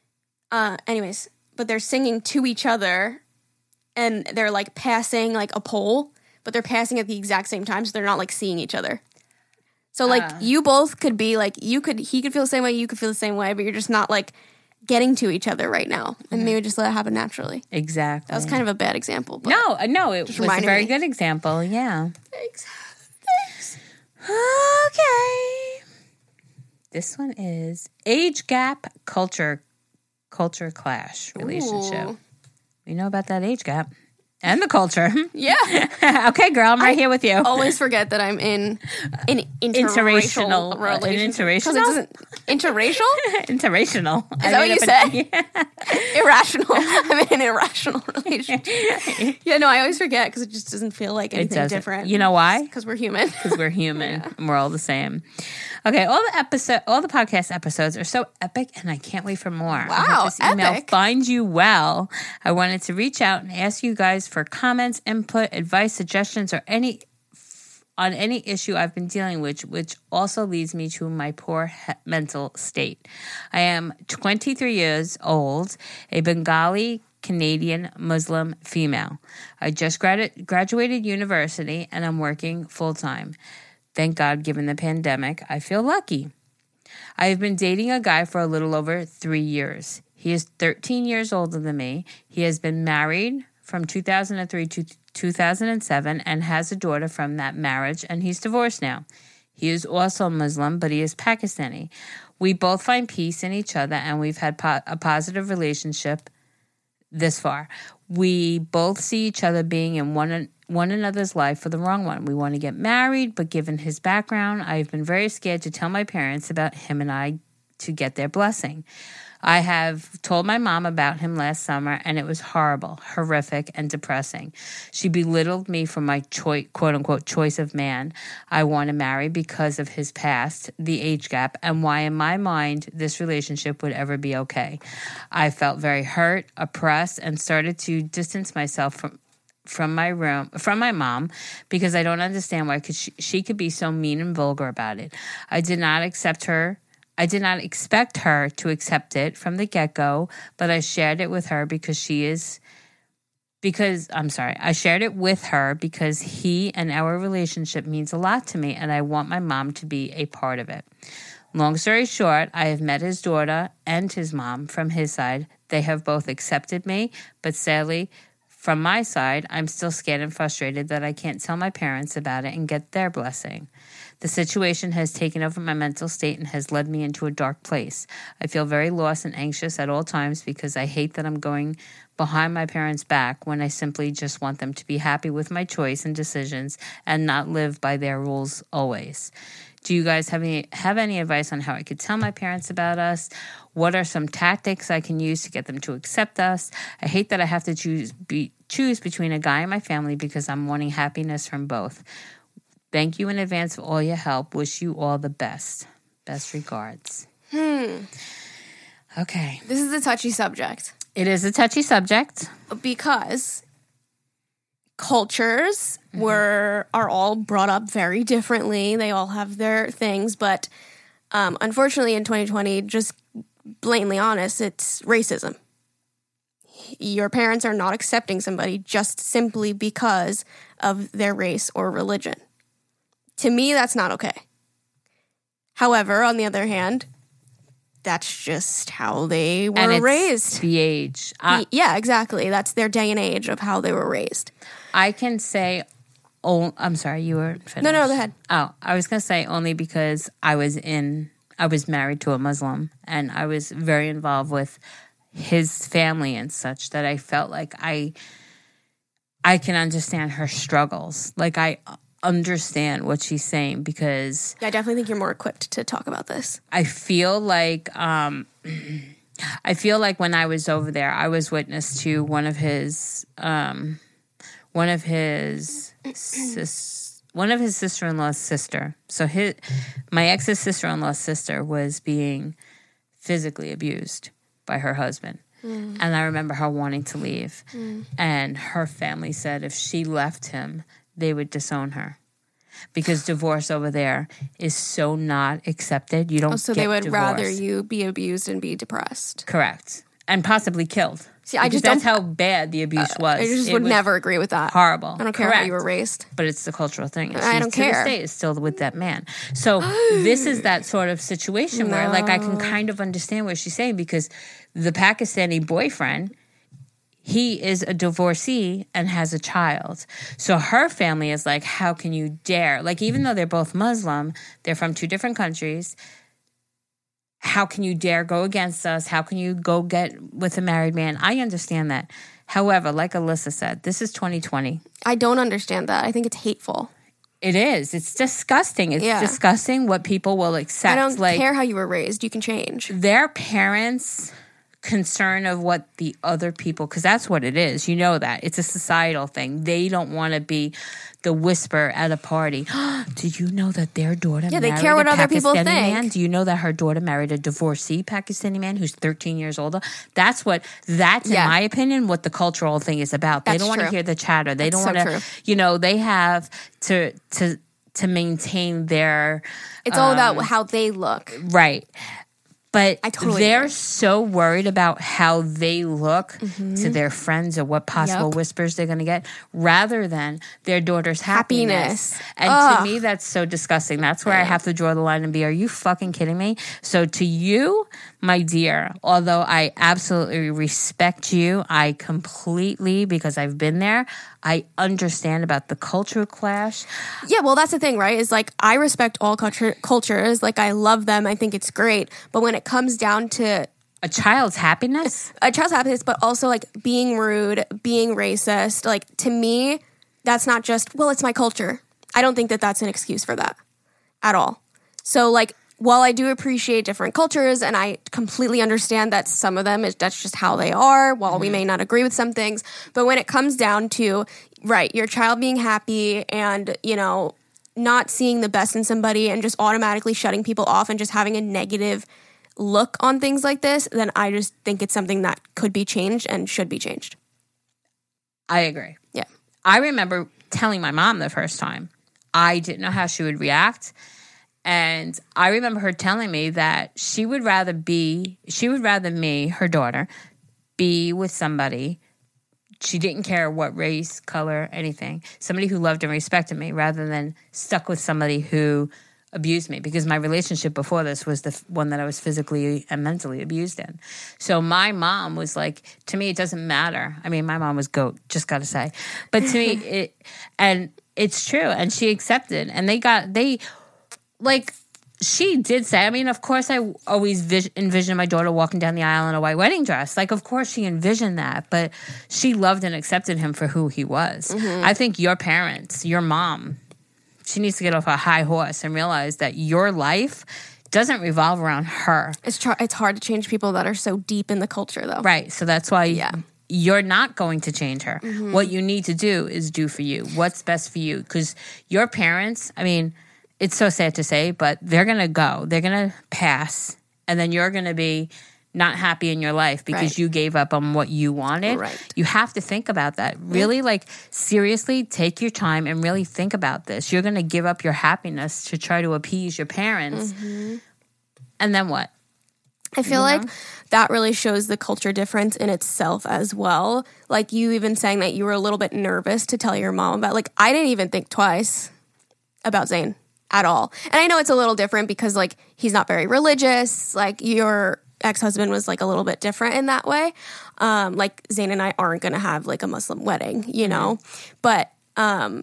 Speaker 1: Uh, anyways, but they're singing to each other, and they're, like, passing, like, a pole, but they're passing at the exact same time, so they're not, like, seeing each other. So, like, uh. you both could be, like, you could, he could feel the same way, you could feel the same way, but you're just not, like... getting to each other right now, and mm-hmm. maybe just let it happen naturally.
Speaker 2: Exactly.
Speaker 1: That was kind of a bad example. But
Speaker 2: no, no, it was a very me. good example. Yeah.
Speaker 1: Thanks.
Speaker 2: Thanks. Okay. This one is age gap culture culture clash relationship.
Speaker 1: Ooh.
Speaker 2: We know about that age gap and the culture.
Speaker 1: Yeah.
Speaker 2: Okay, girl, I'm right here with you.
Speaker 1: Always forget that I'm in an
Speaker 2: Interracial
Speaker 1: interracial relationship.
Speaker 2: An interracial?
Speaker 1: 'Cause it doesn't- Interracial?
Speaker 2: Interracial.
Speaker 1: Is that what you said? Yeah. Irrational. I'm in an irrational relationship. Yeah, no, I always forget because it just doesn't feel like anything
Speaker 2: doesn't.
Speaker 1: different.
Speaker 2: You know why?
Speaker 1: Because we're human.
Speaker 2: Because we're human and we're all the same. Okay, all the episode, all the podcast episodes are so epic, and I can't wait for more. I
Speaker 1: Wow,
Speaker 2: hope this email
Speaker 1: epic.
Speaker 2: finds you well. I wanted to reach out and ask you guys for comments, input, advice, suggestions, or any on any issue I've been dealing with, which also leads me to my poor he- mental state. I am twenty-three years old, a Bengali Canadian Muslim female. I just gradu- graduated university, and I'm working full time. Thank God, given the pandemic, I feel lucky. I have been dating a guy for a little over three years. He is thirteen years older than me. He has been married from two thousand three to two thousand seven and has a daughter from that marriage, and he's divorced now. He is also Muslim, but he is Pakistani. We both find peace in each other, and we've had po- a positive relationship this far. We both see each other being in one one another's life for the wrong one. We want to get married, but given his background, I've been very scared to tell my parents about him and I to get their blessing. I have told my mom about him last summer, and it was horrible, horrific, and depressing. She belittled me for my choi- quote-unquote choice of man I want to marry because of his past, the age gap, and why in my mind this relationship would ever be okay. I felt very hurt, oppressed, and started to distance myself from from my room, from my mom, because I don't understand why could she, she could be so mean and vulgar about it. I did not accept her. I did not expect her to accept it from the get-go, but I shared it with her because she is, because, I'm sorry, I shared it with her because he and our relationship means a lot to me, and I want my mom to be a part of it. Long story short, I have met his daughter and his mom from his side. They have both accepted me, but sadly, from my side, I'm still scared and frustrated that I can't tell my parents about it and get their blessing. The situation has taken over my mental state and has led me into a dark place. I feel very lost and anxious at all times because I hate that I'm going behind my parents' back when I simply just want them to be happy with my choice and decisions and not live by their rules always. Do you guys have any have any advice on how I could tell my parents about us? What are some tactics I can use to get them to accept us? I hate that I have to choose be, choose between a guy and my family because I'm wanting happiness from both. Thank you in advance for all your help. Wish you all the best. Best regards.
Speaker 1: Hmm.
Speaker 2: Okay.
Speaker 1: This is a touchy subject.
Speaker 2: It is a touchy subject.
Speaker 1: Because cultures mm-hmm. were are all brought up very differently. They all have their things, but um, unfortunately in twenty twenty, just blatantly honest, it's racism. Your parents are not accepting somebody just simply because of their race or religion. To me, that's not okay. However, on the other hand, that's just how they were
Speaker 2: and it's
Speaker 1: raised.
Speaker 2: The age. I,
Speaker 1: yeah, exactly. That's their day and age of how they were raised.
Speaker 2: I can say, oh, I'm sorry, you were finished.
Speaker 1: No, no, go ahead.
Speaker 2: Oh, I was going to say only because I was in, I was married to a Muslim and I was very involved with his family and such that I felt like I, I can understand her struggles. Like I understand what she's saying because
Speaker 1: yeah, I definitely think you're more equipped to talk about this.
Speaker 2: I feel like um, I feel like when I was over there, I was witness to one of his um, one of his sis, one of his sister-in-law's sister. So his my ex's sister-in-law's sister was being physically abused by her husband. Mm. And I remember her wanting to leave. Mm. And her family said if she left him, they would disown her. Because divorce over there is so not accepted. You don't
Speaker 1: oh, so
Speaker 2: get
Speaker 1: they would
Speaker 2: divorced.
Speaker 1: rather you be abused and be depressed.
Speaker 2: Correct. And possibly killed.
Speaker 1: See, I just
Speaker 2: that's
Speaker 1: don't,
Speaker 2: how bad the abuse
Speaker 1: uh,
Speaker 2: was.
Speaker 1: I just
Speaker 2: it
Speaker 1: would never agree with that.
Speaker 2: Horrible.
Speaker 1: I don't care
Speaker 2: Correct.
Speaker 1: how you were raised.
Speaker 2: But it's the cultural thing. And
Speaker 1: I don't
Speaker 2: to
Speaker 1: care.
Speaker 2: this day is still with that man. So this is that sort of situation
Speaker 1: no.
Speaker 2: where like I can kind of understand what she's saying because the Pakistani boyfriend, he is a divorcee and has a child. So her family is like, how can you dare? Like, even though they're both Muslim, they're from two different countries. They have two different children. So her family is like, how can you dare? Like, even though they're both Muslim, they're from two different countries. So her family is like, how can you dare? Like, even though they're both Muslim, they're from two different countries. how can you dare go against us? How can you go get with a married man? I understand that. However, like Alyssa said, this is twenty twenty.
Speaker 1: I don't understand that. I think it's hateful.
Speaker 2: It is. It's disgusting. It's
Speaker 1: Yeah.
Speaker 2: disgusting what people will accept.
Speaker 1: I don't
Speaker 2: like,
Speaker 1: care how you were raised. You can change.
Speaker 2: their parents' concern of what the other people, because that's what it is. You know that. It's a societal thing. They don't want to be the whisper at a party. Did you know that their daughter
Speaker 1: Yeah, they
Speaker 2: married
Speaker 1: care what
Speaker 2: a
Speaker 1: other people
Speaker 2: Pakistani
Speaker 1: think.
Speaker 2: man? Do you know that her daughter married a divorcee Pakistani man who's thirteen years older? That's what, that's in
Speaker 1: Yeah.
Speaker 2: my opinion, what the cultural thing is about. They
Speaker 1: That's
Speaker 2: don't want to
Speaker 1: true.
Speaker 2: hear the chatter. They
Speaker 1: That's
Speaker 2: don't
Speaker 1: so
Speaker 2: want to,
Speaker 1: true.
Speaker 2: you know, they have to, to, to maintain their,
Speaker 1: It's all about how they look.
Speaker 2: right. But
Speaker 1: I totally
Speaker 2: they're
Speaker 1: agree.
Speaker 2: so worried about how they look to their friends or what possible
Speaker 1: Yep.
Speaker 2: whispers they're going to get rather than their daughter's happiness.
Speaker 1: Happiness.
Speaker 2: And
Speaker 1: Ugh.
Speaker 2: to me, that's so disgusting. That's where I have to draw the line and be, are you fucking kidding me? So to you, my dear, although I absolutely respect you, I completely, because I've been there, I understand about the cultural clash.
Speaker 1: Yeah, well, that's the thing, right? Is like I respect all culture, cultures. Like I love them. I think it's great. But when it comes down to
Speaker 2: A child's happiness?
Speaker 1: a child's happiness, but also like being rude, being racist, like to me, that's not just, well, it's my culture. I don't think that that's an excuse for that at all. So like, while I do appreciate different cultures and I completely understand that some of them is that's just how they are, while we may not agree with some things, but when it comes down to, right, your child being happy and, you know, not seeing the best in somebody and just automatically shutting people off and just having a negative look on things like this, then I just think it's something that could be changed and should be changed.
Speaker 2: I agree.
Speaker 1: Yeah.
Speaker 2: I remember telling my mom the first time. I didn't know how she would react. And I remember her telling me that she would rather be, she would rather me, her daughter, be with somebody. She didn't care what race, color, anything. Somebody who loved and respected me rather than stuck with somebody who abused me, because my relationship before this was the f- one that I was physically and mentally abused in. So my mom was like, to me, it doesn't matter. I mean, my mom was goat, just got to say. But to me, it, and it's true. And she accepted. And they got, they, like, she did say, I mean, of course, I always vis- envisioned my daughter walking down the aisle in a white wedding dress. Like, of course, she envisioned that, but she loved and accepted him for who he was. Mm-hmm. I think your parents, your mom, she needs to get off a high horse and realize that your life doesn't revolve around her.
Speaker 1: It's tr- it's hard to change people that are so deep in the culture, though.
Speaker 2: Right. So that's why
Speaker 1: Yeah.
Speaker 2: you're not going to change her. Mm-hmm. What you need to do is do for you. What's best for you? Because your parents, I mean, it's so sad to say, but they're going to go. They're going to pass. And then you're going to be not happy in your life because
Speaker 1: Right.
Speaker 2: you gave up on what you wanted.
Speaker 1: Right.
Speaker 2: You have to think about that. Really, yeah. like, seriously, take your time and really think about this. You're going to give up your happiness to try to appease your parents. Mm-hmm. And then what?
Speaker 1: I feel you know? like that really shows the culture difference in itself as well. Like you even saying that you were a little bit nervous to tell your mom about, like, I didn't even think twice about Zayn at all. And I know it's a little different because, like, he's not very religious. Like, your ex-husband was, like, a little bit different in that way. Um, like, Zayn and I aren't going to have, like, a Muslim wedding, you know? Mm-hmm. But um,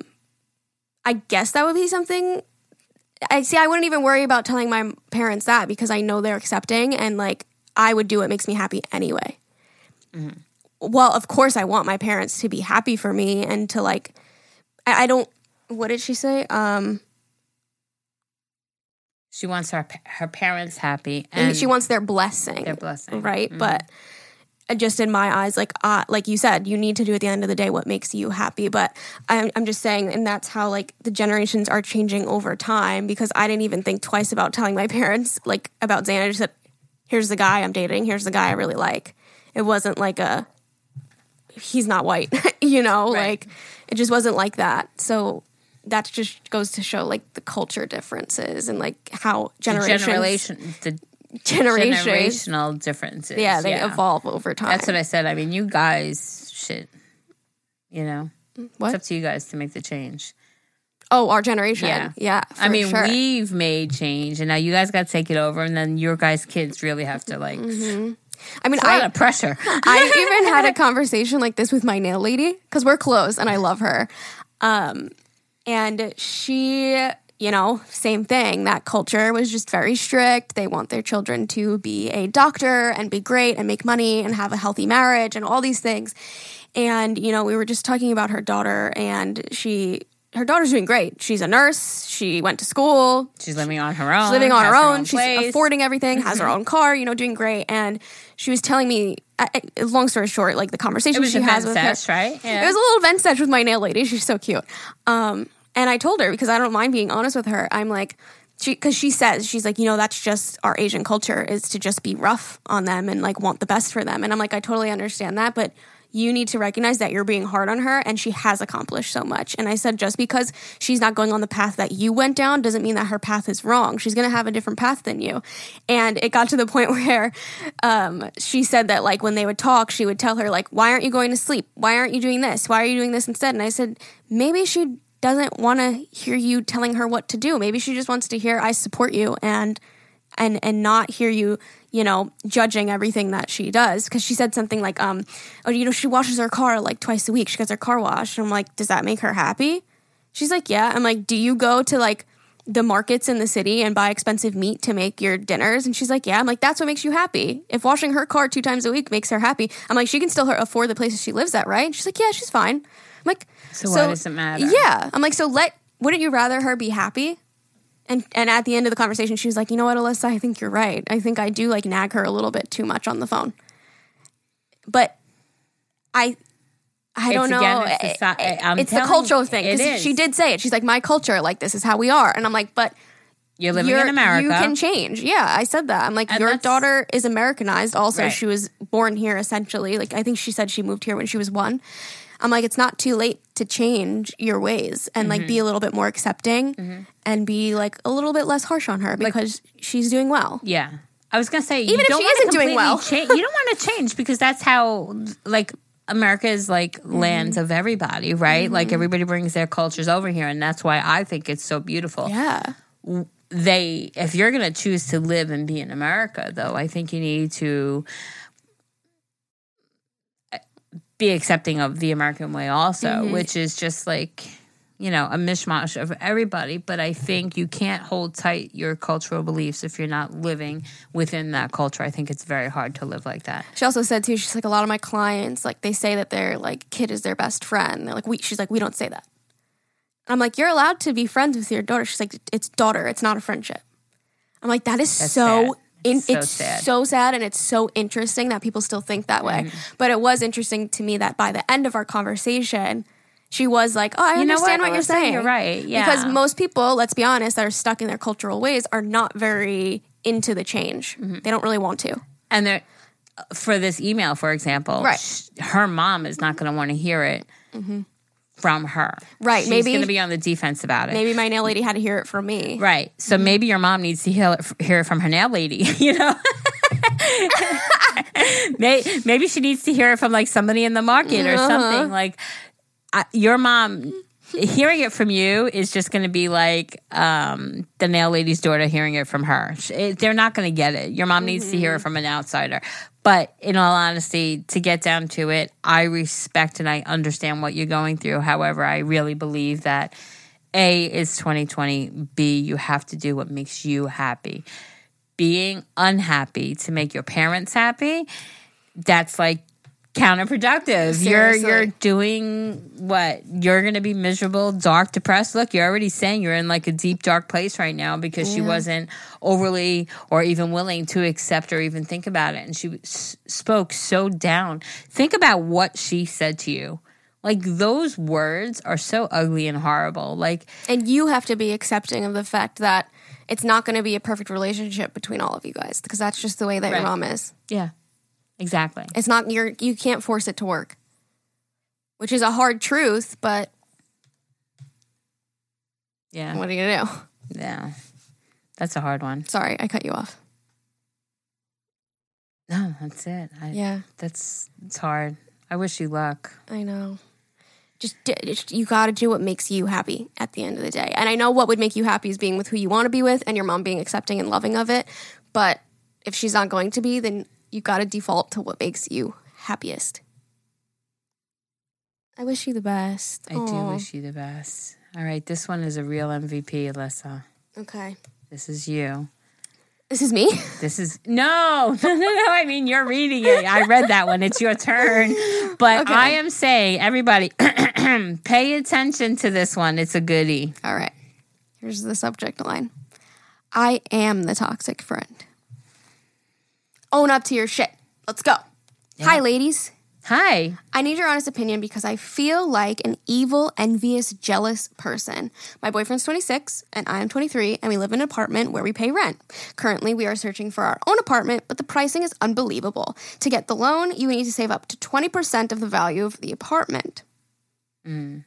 Speaker 1: I guess that would be something... I see, I wouldn't even worry about telling my parents that because I know they're accepting and, like, I would do what makes me happy anyway. Mm-hmm. Well, of course I want my parents to be happy for me and to, like... I, I don't... What did she say? Um...
Speaker 2: She wants her her parents happy, and
Speaker 1: she wants their blessing.
Speaker 2: Their blessing,
Speaker 1: right?
Speaker 2: Mm-hmm.
Speaker 1: But just in my eyes, like uh, like you said, you need to do at the end of the day what makes you happy. But I'm I'm just saying, and that's how like the generations are changing over time. Because I didn't even think twice about telling my parents like about Zayn. I just said, "Here's the guy I'm dating. Here's the guy I really like." It wasn't like a he's not white, you know, right. Like it just wasn't like that. So. That just goes to show, like, the culture differences and, like, how generations...
Speaker 2: The generation, the
Speaker 1: generations,
Speaker 2: generational differences.
Speaker 1: Yeah, they
Speaker 2: yeah.
Speaker 1: evolve over time.
Speaker 2: That's what I said. I mean, you guys, shit, you know.
Speaker 1: What?
Speaker 2: It's up to you guys to make the change.
Speaker 1: Oh, our generation.
Speaker 2: Yeah.
Speaker 1: Yeah, for
Speaker 2: I mean,
Speaker 1: sure.
Speaker 2: we've made change, and now you guys got to take it over, and then your guys' kids really have to, like... Mm-hmm.
Speaker 1: I mean,
Speaker 2: it's a
Speaker 1: I,
Speaker 2: lot of pressure.
Speaker 1: I even had a conversation like this with my nail lady, because we're close, and I love her. Um... And she you know, same thing. That culture was just very strict. They want their children to be a doctor and be great and make money and have a healthy marriage and all these things. And, you know, we were just talking about her daughter, and she, her daughter's doing great. She's a nurse. She went to school.
Speaker 2: She's living on her own.
Speaker 1: She's living on her
Speaker 2: has
Speaker 1: own.
Speaker 2: own
Speaker 1: She's
Speaker 2: place.
Speaker 1: affording everything, has her own car, you know, doing great. And she was telling me, I, I- long story short, like the conversation
Speaker 2: It was
Speaker 1: she
Speaker 2: a
Speaker 1: has
Speaker 2: vent
Speaker 1: with her.
Speaker 2: sesh, right? Yeah.
Speaker 1: It was a little vent sesh with my nail lady. She's so cute. Um, and I told her, because I don't mind being honest with her, I'm like, she, because she says, she's like, you know, that's just our Asian culture, is to just be rough on them and like want the best for them. And I'm like, I totally understand that, but you need to recognize that you're being hard on her, and she has accomplished so much. And I said, just because she's not going on the path that you went down doesn't mean that her path is wrong. She's going to have a different path than you. And it got to the point where um, she said that like when they would talk, she would tell her like, why aren't you going to sleep? Why aren't you doing this? Why are you doing this instead? And I said, maybe she doesn't want to hear you telling her what to do. Maybe she just wants to hear I support you and and and not hear you, you know, judging everything that she does. Because she said something like, um, oh, you know, she washes her car like twice a week. She gets her car washed. And I'm like, does that make her happy? She's like, yeah. I'm like, do you go to like the markets in the city and buy expensive meat to make your dinners? And she's like, yeah. I'm like, that's what makes you happy. If washing her car two times a week makes her happy, I'm like, she can still afford the places she lives at, right? She's like, yeah, she's fine. I'm like,
Speaker 2: So why does it matter?
Speaker 1: Yeah. I'm like, so let, wouldn't you rather her be happy? And and at the end of the conversation, she was like, you know what, Alyssa, I think you're right. I think I do like nag her a little bit too much on the phone. But I I don't
Speaker 2: It's
Speaker 1: know.
Speaker 2: again, it's the
Speaker 1: It-
Speaker 2: si- I'm
Speaker 1: it's the
Speaker 2: telling
Speaker 1: cultural
Speaker 2: you,
Speaker 1: thing.
Speaker 2: it
Speaker 1: 'Cause
Speaker 2: is.
Speaker 1: she did say it. She's like, my culture, like this is how we are. And I'm like, but
Speaker 2: You're living
Speaker 1: you're,
Speaker 2: in America.
Speaker 1: you can change. Yeah, I said that. I'm like,
Speaker 2: And
Speaker 1: your
Speaker 2: that's-
Speaker 1: daughter is Americanized. Also,
Speaker 2: Right.
Speaker 1: she was born here essentially. Like I think she said she moved here when she was one. I'm like, it's not too late to change your ways and like
Speaker 2: Mm-hmm.
Speaker 1: be a little bit more accepting and be like a little bit less harsh on her because she's doing well.
Speaker 2: Yeah. I was going to say,
Speaker 1: Even
Speaker 2: you
Speaker 1: if
Speaker 2: don't
Speaker 1: she
Speaker 2: wanna
Speaker 1: isn't doing
Speaker 2: completely
Speaker 1: well.
Speaker 2: cha- you don't want to change because that's how, like, America is like
Speaker 1: Mm-hmm.
Speaker 2: lands of everybody, right? Like, everybody brings their cultures over here, and that's why I think it's so beautiful.
Speaker 1: Yeah.
Speaker 2: They, if you're going to choose to live and be in America, though, I think you need to be accepting of the American way also,
Speaker 1: Mm-hmm.
Speaker 2: which is just like, you know, a mishmash of everybody. But I think you can't hold tight your cultural beliefs if you're not living within that culture. I think it's very hard to live like that.
Speaker 1: She also said too, she's like, a lot of my clients, like they say that their like kid is their best friend. They're like, we, she's like, we don't say that. I'm like, you're allowed to be friends with your daughter. She's like, it's daughter, it's not a friendship. I'm like, that is
Speaker 2: That's
Speaker 1: so
Speaker 2: sad.
Speaker 1: in,
Speaker 2: So
Speaker 1: it's
Speaker 2: sad.
Speaker 1: so sad, and it's so interesting that people still think that way.
Speaker 2: Mm-hmm.
Speaker 1: But it was interesting to me that by the end of our conversation, she was like, oh, I
Speaker 2: You know
Speaker 1: understand
Speaker 2: what,
Speaker 1: what, you're
Speaker 2: Alyssa?
Speaker 1: saying.
Speaker 2: You're right, yeah.
Speaker 1: Because most people, let's be honest, that are stuck in their cultural ways are not very into the change.
Speaker 2: Mm-hmm.
Speaker 1: They don't really want to.
Speaker 2: And there, for this email, for example,
Speaker 1: Right.
Speaker 2: sh- her mom is not going to want to hear it from her.
Speaker 1: Right,
Speaker 2: She's
Speaker 1: maybe-
Speaker 2: going to be on the defense about it.
Speaker 1: Maybe my nail lady had to hear it from me.
Speaker 2: Right. So maybe your mom needs to hear it, hear it from her nail lady, you know? May- maybe she needs to hear it from like somebody in the market or something. Like I, your mom hearing it from you is just going to be like um, the nail lady's daughter hearing it from her. It, they're not going to get it. Your mom needs to hear it from an outsider. But in all honesty, to get down to it, I respect and I understand what you're going through. However, I really believe that A is twenty twenty. B, you have to do what makes you happy. Being unhappy to make your parents happy, that's like counterproductive.
Speaker 1: Seriously.
Speaker 2: You're you're doing what? You're going to be miserable, dark, depressed. Look, you're already saying you're in like a deep, dark place right now because she wasn't overly or even willing to accept or even think about it. And she s- spoke so down. Think about what she said to you. Like, those words are so ugly and horrible. Like,
Speaker 1: And you have to be accepting of the fact that it's not going to be a perfect relationship between all of you guys because that's just the way that
Speaker 2: Right.
Speaker 1: your mom is.
Speaker 2: yeah, exactly.
Speaker 1: It's not you're you can't force it to work, which is a hard truth. But
Speaker 2: Yeah,
Speaker 1: what are you gonna do?
Speaker 2: yeah. That's a hard one.
Speaker 1: Sorry, I cut you off.
Speaker 2: No, that's it. I,
Speaker 1: Yeah,
Speaker 2: That's, it's hard. I wish you luck.
Speaker 1: I know. Just, d- just you got to do what makes you happy at the end of the day. And I know what would make you happy is being with who you want to be with, and your mom being accepting and loving of it. But if she's not going to be, then you got to default to what makes you happiest. I wish you the best.
Speaker 2: I do
Speaker 1: Aw.
Speaker 2: wish you the best. All right, this one is a real M V P, Alyssa.
Speaker 1: Okay.
Speaker 2: This is you.
Speaker 1: This is me?
Speaker 2: This is no, no, no, no. I mean, you're reading it. I read that one. It's your turn. But okay. I am saying, everybody, pay attention to this one. It's a goodie.
Speaker 1: All right. Here's the subject line. I am the toxic friend. Own up to your shit. Let's go. Yeah. Hi, ladies.
Speaker 2: Hi.
Speaker 1: I need your honest opinion because I feel like an evil, envious, jealous person. My boyfriend's twenty-six and I am twenty-three and we live in an apartment where we pay rent. Currently, we are searching for our own apartment, but the pricing is unbelievable. To get the loan, you need to save up to twenty percent of the value of the apartment.
Speaker 2: Mm.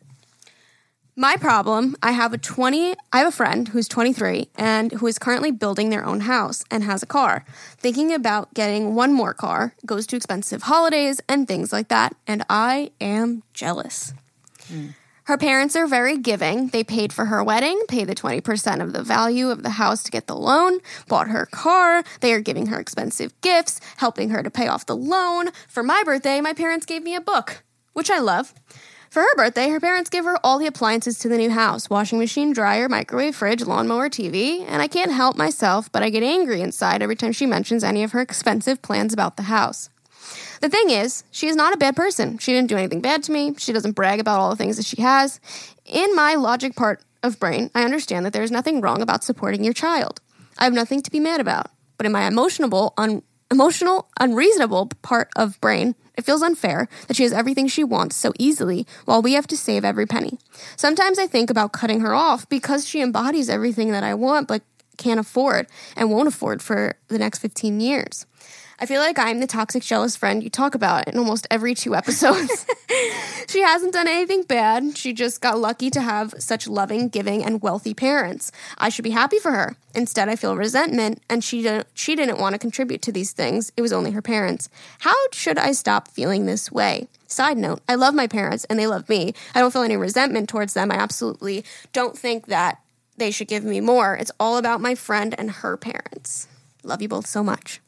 Speaker 1: My problem, I have a twenty I have a friend who's twenty-three and who is currently building their own house and has a car. Thinking about getting one more car, goes to expensive holidays and things like that, and I am jealous. Mm. Her parents are very giving. They paid for her wedding, paid the twenty percent of the value of the house to get the loan, bought her car. They are giving her expensive gifts, helping her to pay off the loan. For my birthday, my parents gave me a book, which I love. For her birthday, her parents give her all the appliances to the new house, washing machine, dryer, microwave, fridge, lawnmower, T V, and I can't help myself, but I get angry inside every time she mentions any of her expensive plans about the house. The thing is, she is not a bad person. She didn't do anything bad to me. She doesn't brag about all the things that she has. In my logic part of brain, I understand that there is nothing wrong about supporting your child. I have nothing to be mad about. But in my emotional, un- emotional, unreasonable part of brain, it feels unfair that she has everything she wants so easily while we have to save every penny. Sometimes I think about cutting her off because she embodies everything that I want but can't afford and won't afford for the next fifteen years. I feel like I'm the toxic, jealous friend you talk about in almost every two episodes. She hasn't done anything bad. She just got lucky to have such loving, giving, and wealthy parents. I should be happy for her. Instead, I feel resentment, and she didn't, she didn't want to contribute to these things. It was only her parents. How should I stop feeling this way? Side note, I love my parents, and they love me. I don't feel any resentment towards them. I absolutely don't think that they should give me more. It's all about my friend and her parents. Love you both so much.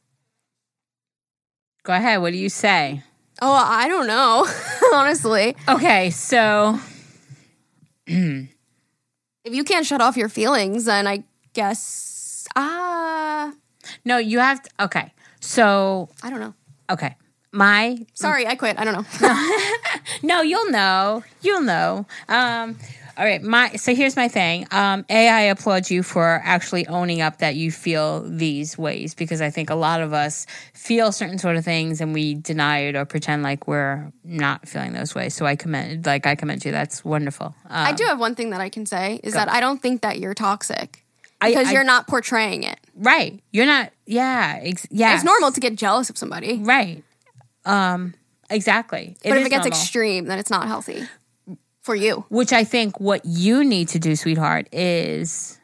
Speaker 2: Go ahead. What do you say?
Speaker 1: Oh, I don't know, honestly.
Speaker 2: Okay, so
Speaker 1: if you can't shut off your feelings, then I guess ah. Uh,
Speaker 2: no, you have to. Okay, so
Speaker 1: I don't know.
Speaker 2: Okay, my
Speaker 1: sorry, I quit. I don't know.
Speaker 2: No, you'll know. You'll know. Um, all right, my so here's my thing. Um, A, I applaud you for actually owning up that you feel these ways because I think a lot of us feel certain sort of things and we deny it or pretend like we're not feeling those ways. So I commend, like I commend you. That's wonderful. Um,
Speaker 1: I do have one thing that I can say is go. that I don't think that you're toxic
Speaker 2: I,
Speaker 1: because
Speaker 2: I,
Speaker 1: you're not portraying it.
Speaker 2: Right. You're not. Yeah. Ex- yeah.
Speaker 1: It's normal to get jealous of somebody.
Speaker 2: Right. Um. Exactly.
Speaker 1: But
Speaker 2: it
Speaker 1: if it gets
Speaker 2: normal.
Speaker 1: extreme, then it's not healthy. For you.
Speaker 2: Which I think what you need to do, sweetheart, is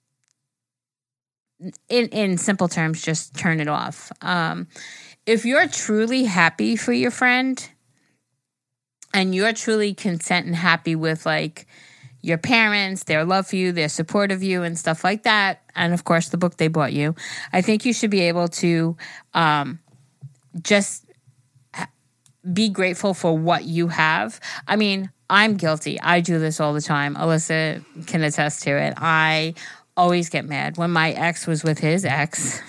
Speaker 2: in in simple terms, just turn it off. Um, if you're truly happy for your friend and you're truly content and happy with like your parents, their love for you, their support of you and stuff like that, and of course the book they bought you, I think you should be able to um, just be grateful for what you have. I mean, I'm guilty. I do this all the time. Alyssa can attest to it. I always get mad when my ex was with his ex.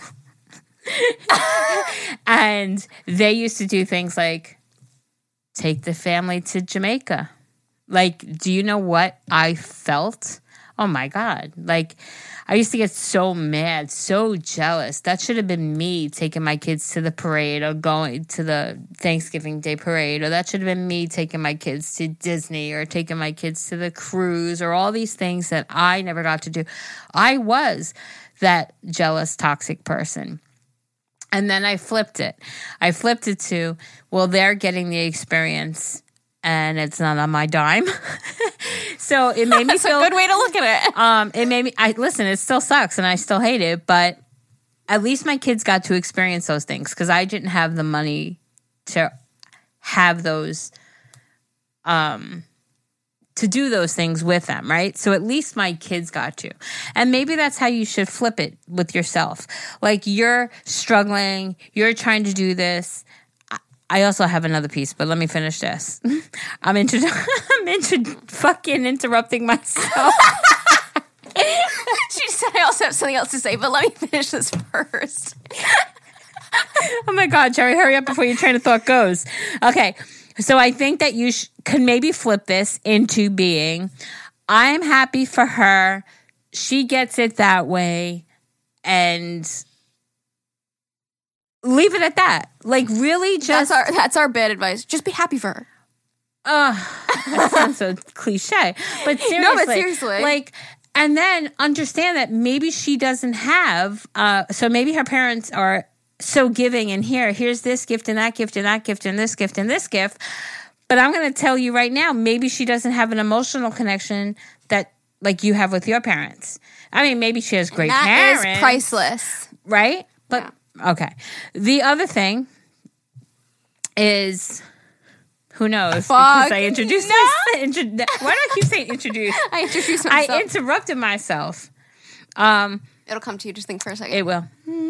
Speaker 2: And they used to do things like take the family to Jamaica. Like, do you know what I felt? Oh my God. Like, I used to get so mad, so jealous. That should have been me taking my kids to the parade or going to the Thanksgiving Day parade. Or that should have been me taking my kids to Disney or taking my kids to the cruise or all these things that I never got to do. I was that jealous, toxic person. And then I flipped it. I flipped it to, well, they're getting the experience and it's not on my dime. So it made me
Speaker 1: That's
Speaker 2: feel
Speaker 1: a good way to look at it.
Speaker 2: Um, it made me. I listen. It still sucks, and I still hate it. But at least my kids got to experience those things because I didn't have the money to have those, um, to do those things with them, right? So at least my kids got to, and maybe that's how you should flip it with yourself. Like you're struggling, you're trying to do this. I also have another piece, but let me finish this. I'm inter- I'm inter- fucking interrupting myself.
Speaker 1: She said I also have something else to say, but let me finish this first.
Speaker 2: Oh my God, Jerry, hurry up before your train of thought goes. Okay, so I think that you sh- could maybe flip this into being, I'm happy for her. She gets it that way. And leave it at that. Like, really just...
Speaker 1: That's our, that's our bad advice. Just be happy for her.
Speaker 2: Uh, that sounds so cliche. But seriously.
Speaker 1: No, but seriously.
Speaker 2: Like, and then understand that maybe she doesn't have... Uh, so maybe her parents are so giving and here, here's this gift and that gift and that gift and this gift and this gift. But I'm going to tell you right now, maybe she doesn't have an emotional connection that like you have with your parents. I mean, maybe she has great
Speaker 1: that
Speaker 2: parents.
Speaker 1: That is priceless.
Speaker 2: Right? But, yeah. Okay. The other thing is, who knows?
Speaker 1: Fuck.
Speaker 2: Because I introduced
Speaker 1: no.
Speaker 2: this. Intro- why do I keep saying introduce?
Speaker 1: I introduced myself.
Speaker 2: I interrupted myself. Um,
Speaker 1: It'll come to you. Just think for a second.
Speaker 2: It will.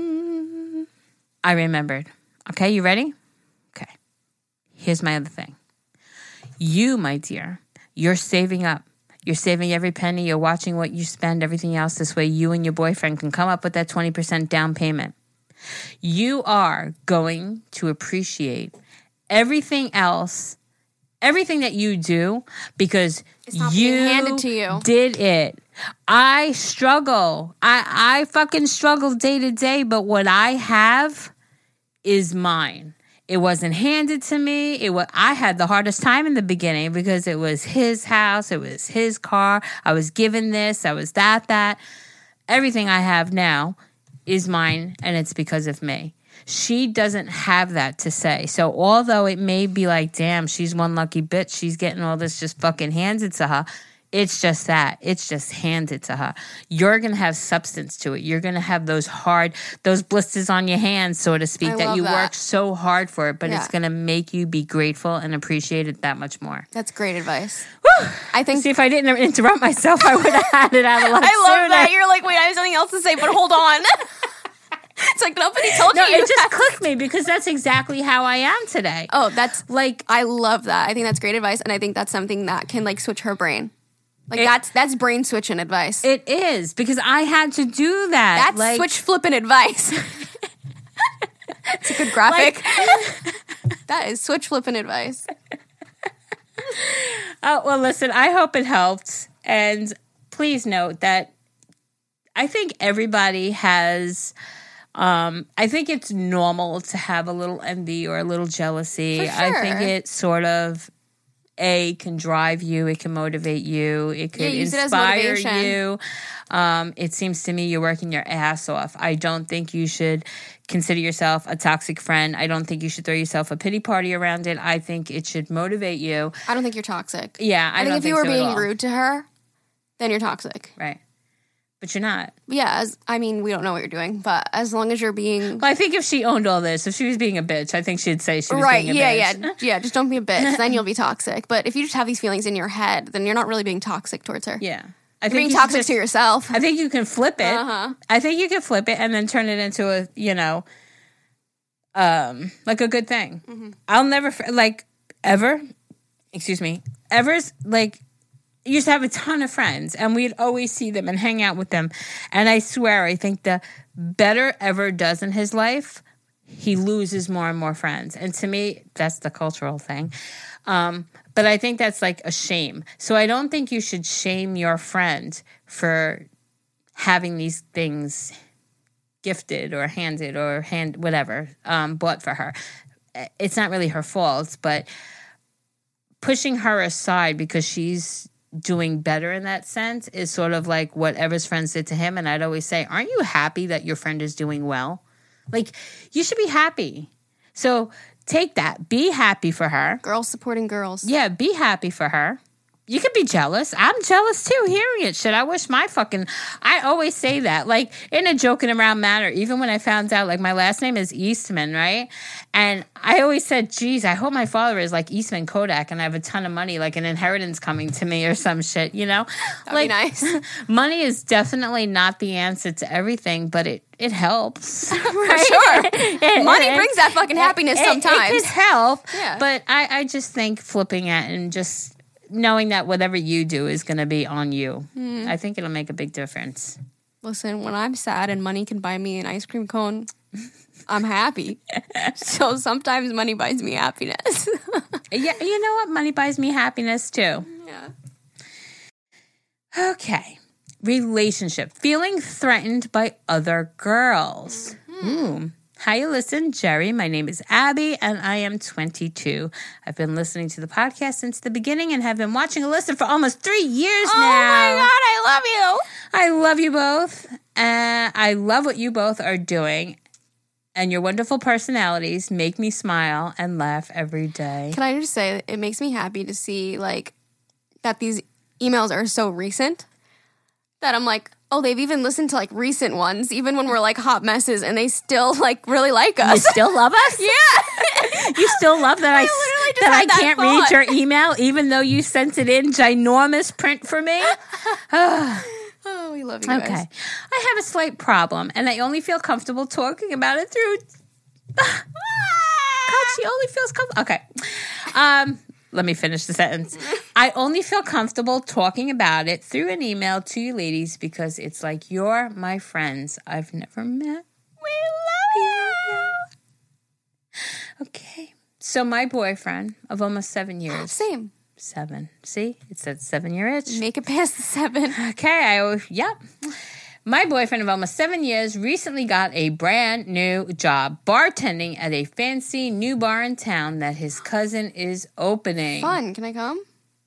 Speaker 2: I remembered. Okay, you ready? Okay. Here's my other thing. You, my dear, you're saving up. You're saving every penny. You're watching what you spend, everything else. This way you and your boyfriend can come up with that twenty percent down payment. You are going to appreciate everything else, everything that you do because
Speaker 1: it's not
Speaker 2: you,
Speaker 1: being handed to you
Speaker 2: did it. I struggle. I, I fucking struggle day to day, but what I have is mine. It wasn't handed to me. It was, I had the hardest time in the beginning because it was his house. It was his car. I was given this. I was that, that. Everything I have now is mine, and it's because of me. She doesn't have that to say. So although it may be like, damn, she's one lucky bitch. She's getting all this just fucking handed to her. It's just that. It's just handed to her. You're going to have substance to it. You're going to have those hard, those blisters on your hands, so to speak,
Speaker 1: I
Speaker 2: that
Speaker 1: love
Speaker 2: you
Speaker 1: that.
Speaker 2: worked so hard for it, but
Speaker 1: Yeah.
Speaker 2: it's going to make you be grateful and appreciate it that much more.
Speaker 1: That's great advice.
Speaker 2: Whew.
Speaker 1: I think.
Speaker 2: See, if I didn't interrupt myself, I would have had it out a lot
Speaker 1: I love
Speaker 2: sooner.
Speaker 1: that. You're like, wait, I have something else to say, but hold on. It's like nobody told
Speaker 2: No,
Speaker 1: you.
Speaker 2: it just
Speaker 1: that.
Speaker 2: clicked me because that's exactly how I am today.
Speaker 1: Oh, that's
Speaker 2: Like,
Speaker 1: I love that. I think that's great advice, and I think that's something that can like switch her brain. Like
Speaker 2: It-
Speaker 1: that's that's brain switching advice.
Speaker 2: it is because I had to do that.
Speaker 1: That's
Speaker 2: like,
Speaker 1: switch flipping advice. It's a good graphic. That is switch flipping advice.
Speaker 2: Oh, well, listen, I hope it helped. And please note that I think everybody has, um, I think it's normal to have a little envy or a little jealousy.
Speaker 1: For
Speaker 2: I think
Speaker 1: sure.
Speaker 2: it sort of, A, can drive you. It can motivate you. It could
Speaker 1: Yeah, use it as
Speaker 2: inspire
Speaker 1: motivation.
Speaker 2: you. Um, it seems to me you're working your ass off. I don't think you should consider yourself a toxic friend. I don't think you should throw yourself a pity party around it. I think it should motivate you.
Speaker 1: I don't think you're toxic.
Speaker 2: Yeah, I,
Speaker 1: I, think
Speaker 2: don't
Speaker 1: if you
Speaker 2: think
Speaker 1: were
Speaker 2: so at
Speaker 1: being
Speaker 2: all.
Speaker 1: rude to her, then you're toxic.
Speaker 2: Right. But you're not.
Speaker 1: Yeah, as, I mean, we don't know what you're doing, but as long as you're being
Speaker 2: Well, I think if she owned all this, if she was being a bitch, I think she'd say she was
Speaker 1: right,
Speaker 2: being a
Speaker 1: yeah,
Speaker 2: bitch.
Speaker 1: yeah, yeah. Just don't be a bitch. Then you'll be toxic. But if you just have these feelings in your head, then you're not really being toxic towards her.
Speaker 2: Yeah. I
Speaker 1: You're
Speaker 2: think
Speaker 1: being
Speaker 2: you should
Speaker 1: toxic
Speaker 2: just-
Speaker 1: to yourself.
Speaker 2: I think you can flip it.
Speaker 1: Uh-huh.
Speaker 2: I think you can flip it and then turn it into a, you know, um, like a good thing.
Speaker 1: Mm-hmm.
Speaker 2: I'll never, f- like, ever, excuse me, ever's, like, used to have a ton of friends and we'd always see them and hang out with them. And I swear, I think the better Ever does in his life, he loses more and more friends. And to me, that's the cultural thing. Um, but I think that's like a shame. So I don't think you should shame your friend for having these things gifted or handed or hand whatever um, bought for her. It's not really her fault, but pushing her aside because she's doing better in that sense is sort of like what Ever's friends did to him. And I'd always say, aren't you happy that your friend is doing well? Like, you should be happy. So take that. Be happy for her.
Speaker 1: Girls supporting girls.
Speaker 2: Yeah, be happy for her. You could be jealous. I'm jealous too, hearing it. Shit, I wish my fucking... I always say that, like, in a joking around manner, even when I found out, like, my last name is Eastman, right? And I always said, geez, I hope my father is like Eastman Kodak and I have a ton of money, like an inheritance coming to me or some shit, you know?
Speaker 1: That'd
Speaker 2: like,
Speaker 1: be nice.
Speaker 2: Money is definitely not the answer to everything, but it, it helps.
Speaker 1: For sure.
Speaker 2: It-
Speaker 1: Money
Speaker 2: it-
Speaker 1: brings that fucking happiness
Speaker 2: it-
Speaker 1: sometimes.
Speaker 2: It, it could help,
Speaker 1: Yeah.
Speaker 2: but I, I just think flipping it and just... knowing that whatever you do is going to be on you. Mm. I think it'll make a big difference.
Speaker 1: Listen, when I'm sad and money can buy me an ice cream cone, I'm happy. So sometimes money buys me happiness.
Speaker 2: Yeah, you know what? Money buys me happiness too.
Speaker 1: Yeah.
Speaker 2: Okay. Relationship. Feeling threatened by other girls. Mm-hmm. Ooh. Hi, listen, Jerry. My name is Abby, and I am twenty-two. I've been listening to the podcast since the beginning and have been watching Alyssa for almost three years
Speaker 1: oh
Speaker 2: now.
Speaker 1: Oh, my God, I love you.
Speaker 2: I love you both. Uh, I love what you both are doing, and your wonderful personalities make me smile and laugh every day.
Speaker 1: Can I just say, it makes me happy to see, like, that these emails are so recent that I'm like, oh, they've even listened to, like, recent ones, even when we're, like, hot messes, and they still, like, really like us.
Speaker 2: You still love us?
Speaker 1: Yeah.
Speaker 2: You still love that I,
Speaker 1: I literally just
Speaker 2: that
Speaker 1: had
Speaker 2: I
Speaker 1: that
Speaker 2: can't
Speaker 1: thought.
Speaker 2: read your email, even though you sent it in ginormous print for me?
Speaker 1: Oh, we love you guys.
Speaker 2: Okay. I have a slight problem, and I only feel comfortable talking about it through... God, she only feels comfortable. Okay. Um... Let me finish the sentence. I only feel comfortable talking about it through an email to you ladies because it's like you're my friends I've never met. We love you. Okay. So my boyfriend of almost seven years.
Speaker 1: Same.
Speaker 2: Seven. See? It said seven-year itch.
Speaker 1: Make it past the seven.
Speaker 2: Okay. I, yep. My boyfriend of almost seven years recently got a brand new job bartending at a fancy new bar in town that his cousin is opening.
Speaker 1: Fun. Can I come?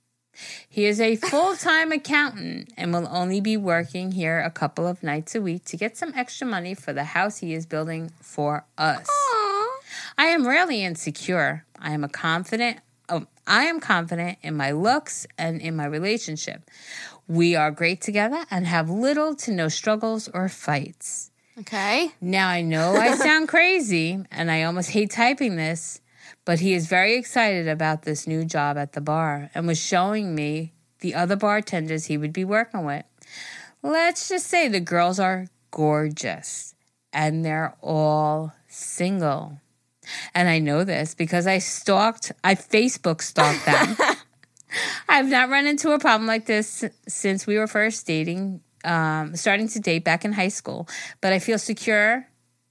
Speaker 2: He is a full-time accountant and will only be working here a couple of nights a week to get some extra money for the house he is building for us.
Speaker 1: Aww.
Speaker 2: I am rarely insecure. I am a confident. Oh, I am confident in my looks and in my relationship. We are great together and have little to no struggles or fights.
Speaker 1: Okay.
Speaker 2: Now, I know I sound crazy, and I almost hate typing this, but he is very excited about this new job at the bar and was showing me the other bartenders he would be working with. Let's just say the girls are gorgeous, and they're all single. And I know this because I stalked, I Facebook stalked them. I've not run into a problem like this since we were first dating, um, starting to date back in high school. But I feel secure,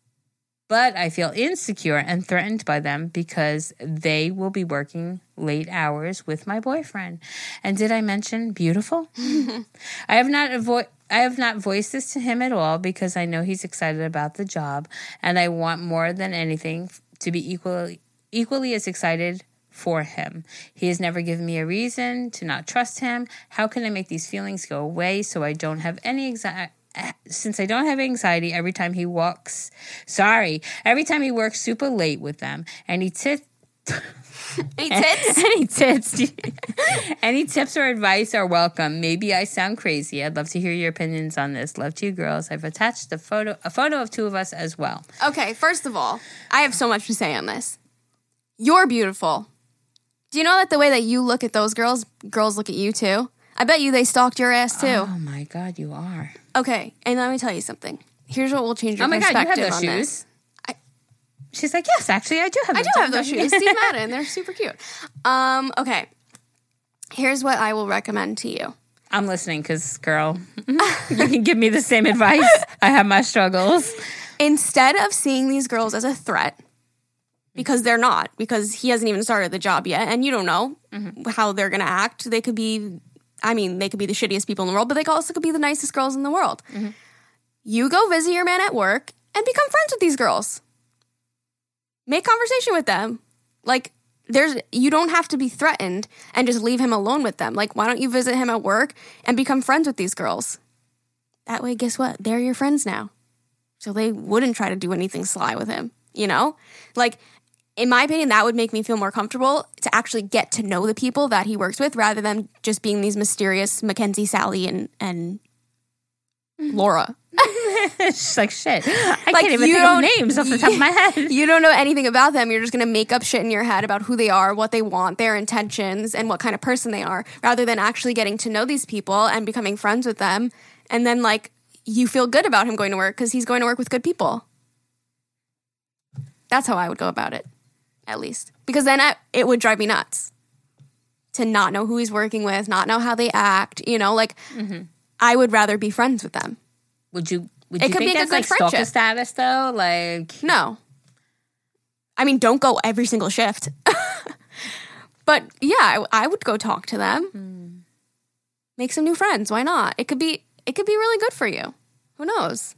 Speaker 2: but I feel insecure and threatened by them because they will be working late hours with my boyfriend. And did I mention beautiful? I have not avoid. I have not voiced this to him at all because I know he's excited about the job, and I want more than anything to be equally equally as excited for him. He has never given me a reason to not trust him. How can I make these feelings go away so I don't have any anxiety? Since I don't have anxiety every time he walks, sorry, every time he works super late with them, any tips,
Speaker 1: Any tits?
Speaker 2: any tips, any tips or advice are welcome. Maybe I sound crazy. I'd love to hear your opinions on this. Love to you girls. I've attached a photo, a photo of two of us as well.
Speaker 1: Okay, first of all, I have so much to say on this. You're beautiful. Do you know that the way that you look at those girls, girls look at you too? I bet you they stalked your ass too.
Speaker 2: Oh my God, you are.
Speaker 1: Okay, and let me tell you something. Here's what will change your
Speaker 2: Oh my God, you have
Speaker 1: perspective
Speaker 2: those
Speaker 1: on
Speaker 2: shoes.
Speaker 1: this.
Speaker 2: She's like, yes, actually, I do have
Speaker 1: I
Speaker 2: those.
Speaker 1: do have those shoes. Steve Madden. They're super cute. Um, okay. Here's what I will recommend to you.
Speaker 2: I'm listening because, girl, you can give me the same advice. I have my struggles.
Speaker 1: Instead of seeing these girls as a threat, because they're not, because he hasn't even started the job yet, and you don't know mm-hmm. how they're going to act. They could be, I mean, they could be the shittiest people in the world, but they also could be the nicest girls in the world. Mm-hmm. You go visit your man at work and become friends with these girls. Make conversation with them. Like, there's, you don't have to be threatened and just leave him alone with them. Like, why don't you visit him at work and become friends with these girls? That way, guess what? They're your friends now. So they wouldn't try to do anything sly with him, you know? Like, in my opinion, that would make me feel more comfortable to actually get to know the people that he works with rather than just being these mysterious Mackenzie, Sally, and, and Laura.
Speaker 2: It's like, shit. I
Speaker 1: Like,
Speaker 2: can't even
Speaker 1: you
Speaker 2: think of
Speaker 1: don't-
Speaker 2: names off the top of my head.
Speaker 1: You don't know anything about them. You're just going to make up shit in your head about who they are, what they want, their intentions, and what kind of person they are, rather than actually getting to know these people and becoming friends with them. And then, like, you feel good about him going to work because he's going to work with good people. That's how I would go about it, at least. Because then I, it would drive me nuts to not know who he's working with, not know how they act. You know, like,
Speaker 2: Mm-hmm.
Speaker 1: I would rather be friends with them.
Speaker 2: Would you Would
Speaker 1: It
Speaker 2: you
Speaker 1: could
Speaker 2: think
Speaker 1: be a
Speaker 2: that's
Speaker 1: good
Speaker 2: like stalker
Speaker 1: friendship.
Speaker 2: status, though? Like,
Speaker 1: No. I mean, don't go every single shift. But yeah, I, I would go talk to them.
Speaker 2: Hmm.
Speaker 1: Make some new friends. Why not? It could be it could be really good for you. Who knows?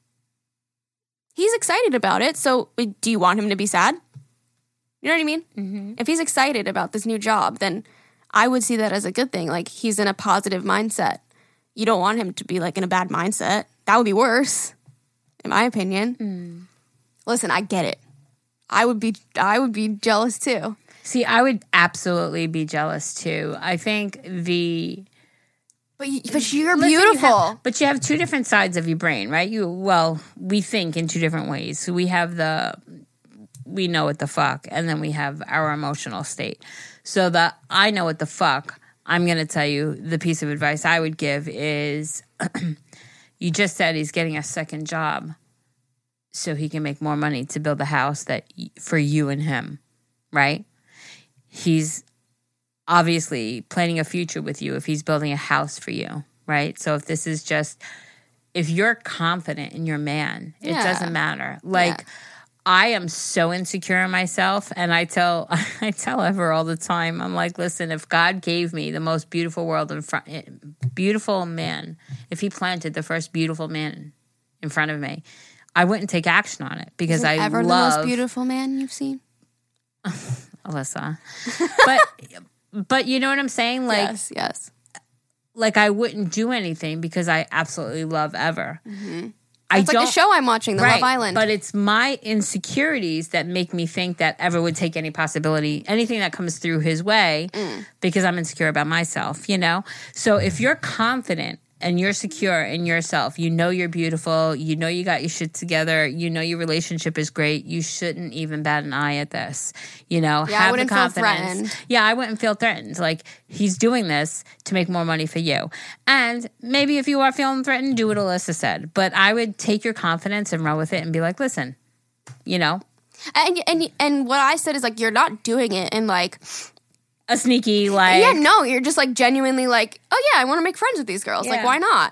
Speaker 1: He's excited about it. So do you want him to be sad? You know what I mean?
Speaker 2: Mm-hmm.
Speaker 1: If he's excited about this new job, then I would see that as a good thing. Like, he's in a positive mindset. You don't want him to be like in a bad mindset. That would be worse, in my opinion.
Speaker 2: Mm.
Speaker 1: Listen, I get it. I would be I would be jealous too.
Speaker 2: see, I would absolutely be jealous, too. I think the...
Speaker 1: But you, but you're
Speaker 2: Listen, you
Speaker 1: beautiful.
Speaker 2: have- but you have two different sides of your brain, right? You well, we think in two different ways. So we have the we know what the fuck, and then we have our emotional state. So the I know what the fuck, I'm going to tell you the piece of advice I would give is you just said he's getting a second job so he can make more money to build a house that for you and him, right? He's obviously planning a future with you if he's building a house for you, right? So if this is just, if you're confident in your man, it
Speaker 1: Yeah.
Speaker 2: doesn't matter. Like,
Speaker 1: Yeah.
Speaker 2: I am so insecure in myself, and I tell I tell Ever all the time, I'm like, listen, if God gave me the most beautiful world in front, beautiful man, if he planted the first beautiful man in front of me, I wouldn't take action on it because
Speaker 1: Isn't
Speaker 2: I
Speaker 1: ever
Speaker 2: love
Speaker 1: the most beautiful man you've seen?
Speaker 2: Alyssa. But but you know what I'm saying? Like
Speaker 1: yes, yes.
Speaker 2: like I wouldn't do anything because I absolutely love Ever.
Speaker 1: Mm-hmm.
Speaker 2: I
Speaker 1: It's like the show I'm watching, The
Speaker 2: right,
Speaker 1: Love Island.
Speaker 2: But it's my insecurities that make me think that Ever would take any possibility, anything that comes through his way,
Speaker 1: Mm.
Speaker 2: because I'm insecure about myself, you know? So if you're confident and you're secure in yourself, you know you're beautiful, you know you got your shit together, you know your relationship is great, you shouldn't even bat an eye at this. You know,
Speaker 1: Yeah, I
Speaker 2: have
Speaker 1: wouldn't
Speaker 2: the
Speaker 1: feel
Speaker 2: confidence.
Speaker 1: threatened.
Speaker 2: Yeah, I wouldn't feel threatened. Like, he's doing this to make more money for you. And maybe if you are feeling threatened, do what Alyssa said. But I would take your confidence and run with it and be like, listen, you know,
Speaker 1: and and and what I said is, like, you're not doing it in, like,
Speaker 2: a sneaky, like,
Speaker 1: yeah, no, you're just, like, genuinely like, oh yeah, I want to make friends with these girls. Like,
Speaker 2: Yeah.
Speaker 1: why not?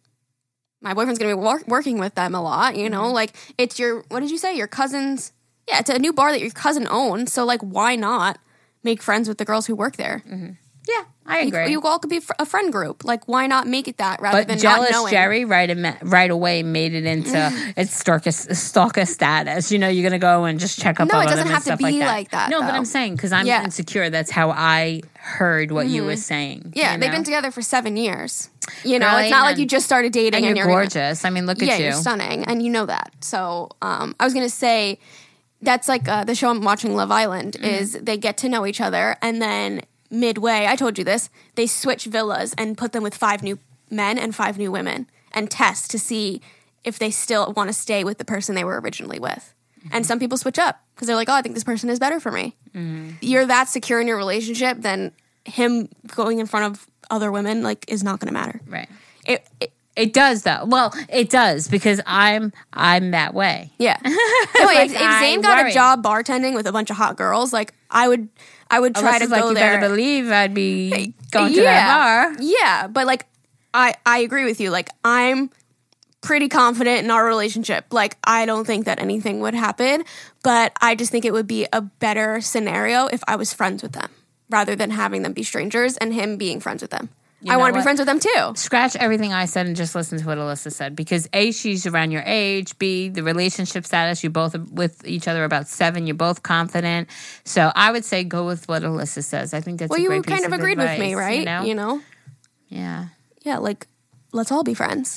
Speaker 1: My boyfriend's gonna be wor- working with them a lot, you know.
Speaker 2: Mm-hmm.
Speaker 1: Like, it's your, what did you say? Your cousin's. Yeah, it's a new bar that your cousin owns. So, like, why not make friends with the girls who work there?
Speaker 2: yeah, I
Speaker 1: You,
Speaker 2: agree.
Speaker 1: you all could be fr- a friend group. Like, why not make it that rather
Speaker 2: But
Speaker 1: than
Speaker 2: jealous
Speaker 1: not knowing?
Speaker 2: Jerry right, am- right away made it into it's stalker, stalker status. You know, you're going to go and just check up
Speaker 1: No,
Speaker 2: on
Speaker 1: it
Speaker 2: him
Speaker 1: doesn't
Speaker 2: and
Speaker 1: have to
Speaker 2: stuff
Speaker 1: be
Speaker 2: like that.
Speaker 1: like that,
Speaker 2: No, but
Speaker 1: though.
Speaker 2: I'm saying because I'm
Speaker 1: Yeah.
Speaker 2: insecure. That's how I heard what you were saying.
Speaker 1: Yeah,
Speaker 2: you
Speaker 1: they've
Speaker 2: know?
Speaker 1: been together for seven years. You know,
Speaker 2: Girl,
Speaker 1: it's not like
Speaker 2: amen.
Speaker 1: you just started dating
Speaker 2: And
Speaker 1: and,
Speaker 2: you're
Speaker 1: you're gonna-
Speaker 2: gorgeous. I mean, look
Speaker 1: yeah,
Speaker 2: at you.
Speaker 1: you're stunning, and you know that. So, um, I was gonna say that's like uh, the show I'm watching, Love Island.
Speaker 2: Mm-hmm.
Speaker 1: Is they get to know each other, and then midway, I told you this, they switch villas and put them with five new men and five new women, and test to see if they still want to stay with the person they were originally with.
Speaker 2: Mm-hmm.
Speaker 1: And some people switch up because they're like, "Oh, I think this person is better for me."
Speaker 2: Mm-hmm.
Speaker 1: You're that secure in your relationship, then him going in front of other women like is not going to matter.
Speaker 2: Right.
Speaker 1: It, it
Speaker 2: It does though. Well, it does because I'm I'm that way.
Speaker 1: Yeah. No,
Speaker 2: Like,
Speaker 1: if, if
Speaker 2: I
Speaker 1: Zayn got
Speaker 2: worry.
Speaker 1: a job bartending with a bunch of hot girls, like I would, I would try
Speaker 2: Alyssa's
Speaker 1: to
Speaker 2: like,
Speaker 1: go
Speaker 2: you
Speaker 1: there.
Speaker 2: better believe I'd be going to
Speaker 1: yeah,
Speaker 2: that bar.
Speaker 1: yeah. But like, I, I agree with you. Like, I'm pretty confident in our relationship. Like, I don't think that anything would happen, but I just think it would be a better scenario if I was friends with them rather than having them be strangers and him being friends with them. I
Speaker 2: know
Speaker 1: want to be
Speaker 2: what?
Speaker 1: friends with them too.
Speaker 2: Scratch everything I said and just listen to what Alyssa said because A, she's around your age. B, the relationship status, you're both with each other about seven. You're both confident. So I would say go with what Alyssa says. I think that's
Speaker 1: Well,
Speaker 2: a
Speaker 1: you
Speaker 2: great piece
Speaker 1: kind of
Speaker 2: of
Speaker 1: agreed with me,
Speaker 2: advice,
Speaker 1: right?
Speaker 2: You know?
Speaker 1: You know?
Speaker 2: Yeah.
Speaker 1: Yeah, like, let's all be friends.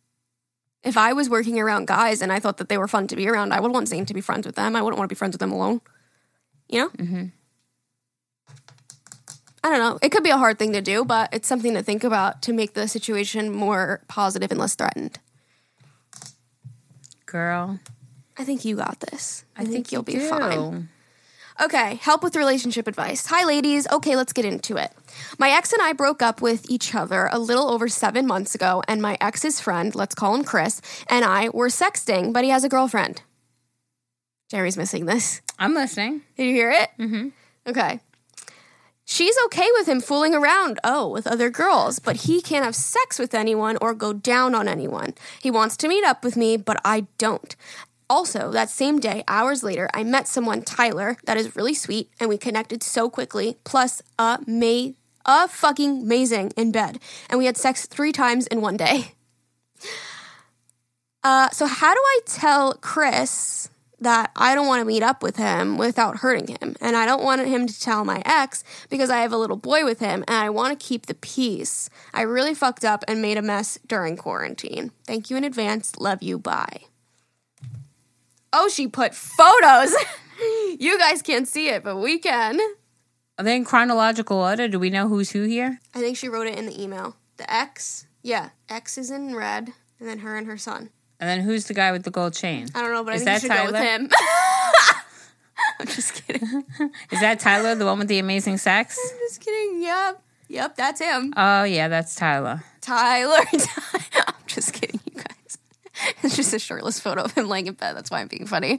Speaker 1: If I was working around guys and I thought that they were fun to be around, I would want Zayn to be friends with them. I wouldn't want to be friends with them alone. You know? Mm-hmm. I don't know. It could be a hard thing to do, but it's something to think about to make the situation more positive and less threatened.
Speaker 2: Girl.
Speaker 1: I think you got this. I, I think, think you'll you be
Speaker 2: do.
Speaker 1: fine. Okay, help with relationship advice. Hi, ladies. Okay, let's get into it. My ex and I broke up with each other a little over seven months ago, and my ex's friend, let's call him Chris, and I were sexting, but he has a girlfriend. Jerry's missing this.
Speaker 2: I'm listening.
Speaker 1: Did you hear it?
Speaker 2: Mm-hmm.
Speaker 1: Okay. She's okay with him fooling around, oh, with other girls, but he can't have sex with anyone or go down on anyone. He wants to meet up with me, but I don't. Also, that same day, hours later, I met someone, Tyler, that is really sweet, and we connected so quickly, plus ama- a fucking amazing in bed. And we had sex three times in one day. Uh, so how do I tell Chris that I don't want to meet up with him without hurting him? And I don't want him to tell my ex because I have a little boy with him, and I want to keep the peace. I really fucked up and made a mess during quarantine. Thank you in advance. Love you. Bye. Oh, she put photos. You guys can't see it, but we can.
Speaker 2: Are they in chronological order? Do we know who's who here?
Speaker 1: I think she wrote it in the email. The ex, yeah, ex is in red, and then her and her son.
Speaker 2: And then who's the guy with the gold chain?
Speaker 1: I don't know, but
Speaker 2: is
Speaker 1: I think you should
Speaker 2: Tyler?
Speaker 1: go with him. I'm just kidding.
Speaker 2: Is that Tyler, the one with the amazing sex?
Speaker 1: I'm just kidding. Yep. Yep, that's him.
Speaker 2: Oh, yeah, that's Tyler.
Speaker 1: Tyler. I'm just kidding, you guys. It's just a shirtless photo of him laying in bed. That's why I'm being funny.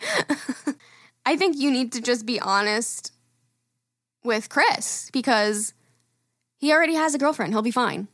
Speaker 1: I think you need to just be honest with Chris because he already has a girlfriend. He'll be fine.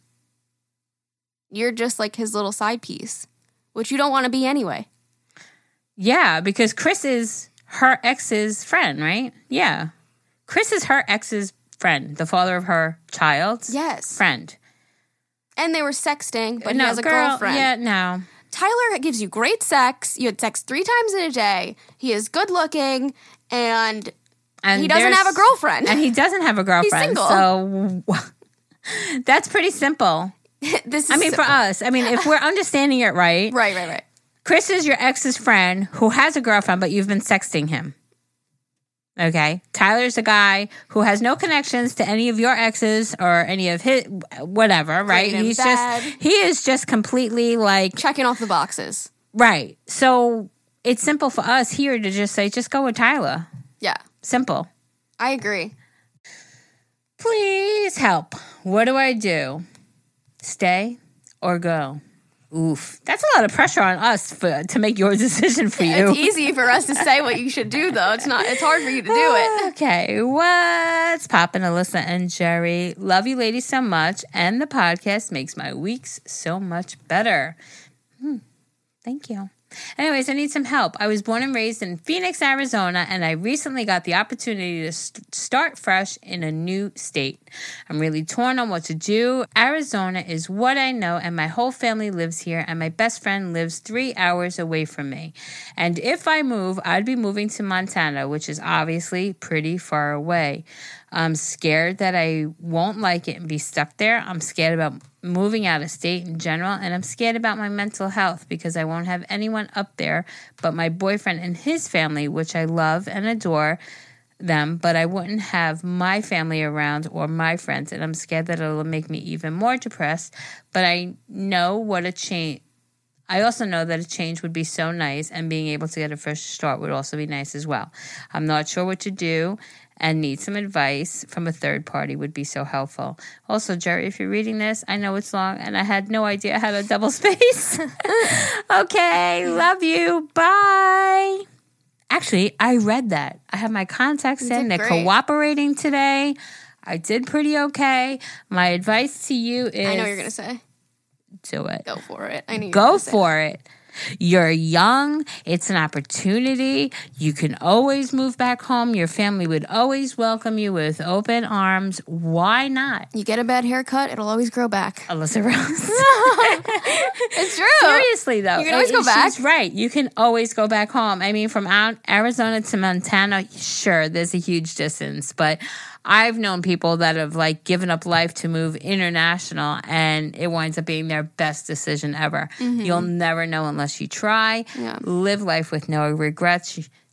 Speaker 1: You're just like his little side piece, which you don't want to be anyway.
Speaker 2: Yeah, because Chris is her ex's friend, right? Yeah. Chris is her ex's friend, the father of her child's
Speaker 1: yes.
Speaker 2: friend.
Speaker 1: And they were sexting, but
Speaker 2: no,
Speaker 1: he has a
Speaker 2: girl,
Speaker 1: girlfriend.
Speaker 2: Yeah, no.
Speaker 1: Tyler gives you great sex. You had sex three times in a day. He is good looking, and,
Speaker 2: and
Speaker 1: he doesn't have a girlfriend.
Speaker 2: And he doesn't have a girlfriend.
Speaker 1: He's
Speaker 2: single. So that's pretty simple.
Speaker 1: This is
Speaker 2: I mean,
Speaker 1: simple.
Speaker 2: for us, I mean, if we're understanding it right.
Speaker 1: Right, right, right.
Speaker 2: Chris is your ex's friend who has a girlfriend, but you've been sexting him. Okay? Tyler's a guy who has no connections to any of your exes or any of his, whatever, right?
Speaker 1: Great
Speaker 2: He's
Speaker 1: bad.
Speaker 2: just, he is just completely like.
Speaker 1: Checking off the boxes.
Speaker 2: Right. So it's simple for us here to just say, just go with Tyler.
Speaker 1: Yeah.
Speaker 2: Simple.
Speaker 1: I agree.
Speaker 2: Please help. What do I do? Stay or go? Oof. That's a lot of pressure on us for, to make your decision for you.
Speaker 1: It's easy for us to say what you should do, though. It's not. It's hard for you to do it.
Speaker 2: Okay. What's poppin', Alyssa and Jerry? Love you ladies so much. And the podcast makes my weeks so much better. Hmm. Thank you. Anyways, I need some help. I was born and raised in Phoenix, Arizona, and I recently got the opportunity to st- start fresh in a new state. I'm really torn on what to do. Arizona is what I know, and my whole family lives here, and my best friend lives three hours away from me. And if I move, I'd be moving to Montana, which is obviously pretty far away. I'm scared that I won't like it and be stuck there. I'm scared about moving out of state in general, and I'm scared about my mental health because I won't have anyone up there but my boyfriend and his family, which I love and adore them, but I wouldn't have my family around or my friends, and I'm scared that it'll make me even more depressed. But I know what a change. I also know that a change would be so nice, and being able to get a fresh start would also be nice as well. I'm not sure what to do and need some advice from a third party would be so helpful. Also, Jerry, if you're reading this, I know it's long, and I had no idea how to double space. Okay, love you. Bye. Actually, I read that. I have my contacts
Speaker 1: You
Speaker 2: in.
Speaker 1: did
Speaker 2: They're
Speaker 1: great.
Speaker 2: cooperating today. I did pretty okay. My advice to you is...
Speaker 1: I know what you're going to say.
Speaker 2: Do it.
Speaker 1: Go for it. I knew you were
Speaker 2: Go
Speaker 1: gonna say
Speaker 2: for it. You're young. It's an opportunity. You can always move back home. Your family would always welcome you with open arms. Why not?
Speaker 1: that. You get a bad haircut, it'll always grow back.
Speaker 2: Alyssa Rose.
Speaker 1: It's true.
Speaker 2: Seriously, though.
Speaker 1: You can always
Speaker 2: it-
Speaker 1: go back.
Speaker 2: She's right. You can always go back home. I mean, from out Arizona to Montana, sure, there's a huge distance. But I've known people that have, like, given up life to move international, and it winds up being their best decision ever.
Speaker 1: Mm-hmm.
Speaker 2: You'll never know unless you try.
Speaker 1: Yeah.
Speaker 2: Live life with no regrets.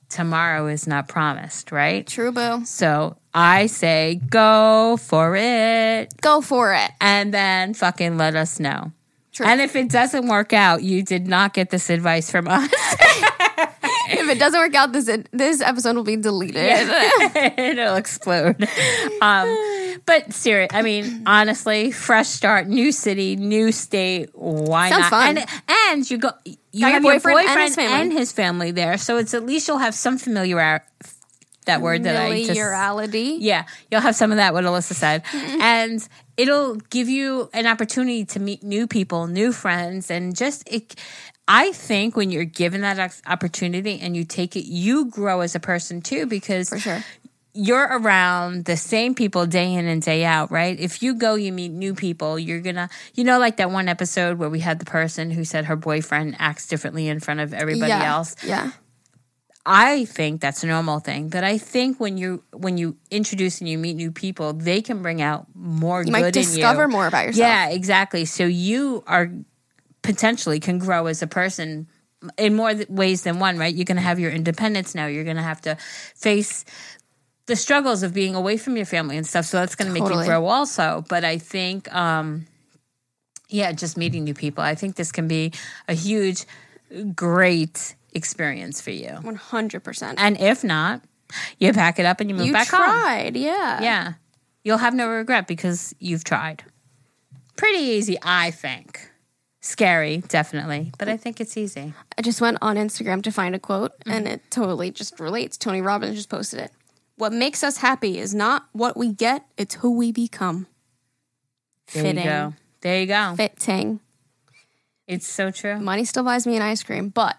Speaker 2: tomorrow is not promised, right?
Speaker 1: True, boo.
Speaker 2: So I say go for it.
Speaker 1: Go for it.
Speaker 2: And then fucking let us know.
Speaker 1: True.
Speaker 2: And if it doesn't work out, you did not get this advice from us.
Speaker 1: If it doesn't work out, this this episode will be deleted.
Speaker 2: It'll explode. Um, but serious, I mean, honestly, fresh start, new city, new state. Why
Speaker 1: Sounds
Speaker 2: not?
Speaker 1: fun.
Speaker 2: And, and you go, you
Speaker 1: Got
Speaker 2: have
Speaker 1: your
Speaker 2: your
Speaker 1: boyfriend
Speaker 2: boyfriend,
Speaker 1: and his family.
Speaker 2: and his family there, so it's at least you'll have some familiarity. That word that I just
Speaker 1: Familiarity.
Speaker 2: yeah, you'll have some of that. What Alyssa said, and it'll give you an opportunity to meet new people, new friends, and just it. I think when you're given that opportunity and you take it, you grow as a person too, because
Speaker 1: For sure.
Speaker 2: you're around the same people day in and day out, right? If you go, you meet new people, you're gonna, you know, like that one episode where we had the person who said her boyfriend acts differently in front of everybody
Speaker 1: yeah.
Speaker 2: else.
Speaker 1: Yeah.
Speaker 2: I think that's a normal thing, but I think when you when you introduce and you meet new people, they can bring out more
Speaker 1: You
Speaker 2: good
Speaker 1: might
Speaker 2: in
Speaker 1: discover
Speaker 2: you.
Speaker 1: more about yourself.
Speaker 2: Yeah, exactly. So you are potentially can grow as a person in more th- ways than one, right? You're going to have your independence now. You're going to have to face the struggles of being away from your family and stuff. So that's going to make
Speaker 1: Totally.
Speaker 2: you grow also. But I think, um, yeah, just meeting new people. I think this can be a huge, great experience for you.
Speaker 1: one hundred percent.
Speaker 2: And if not, you pack it up and you move
Speaker 1: You
Speaker 2: back home.
Speaker 1: tried, yeah.
Speaker 2: Yeah. You'll have no regret because you've tried. Pretty easy, I think. Scary, definitely. But I think it's easy.
Speaker 1: I just went on Instagram to find a quote,
Speaker 2: Mm-hmm.
Speaker 1: and it totally just relates. Tony Robbins just posted it. What makes us happy is not what we get, it's who we become.
Speaker 2: There
Speaker 1: Fitting.
Speaker 2: you go. There you go.
Speaker 1: Fitting.
Speaker 2: It's so true.
Speaker 1: Money still buys me an ice cream, but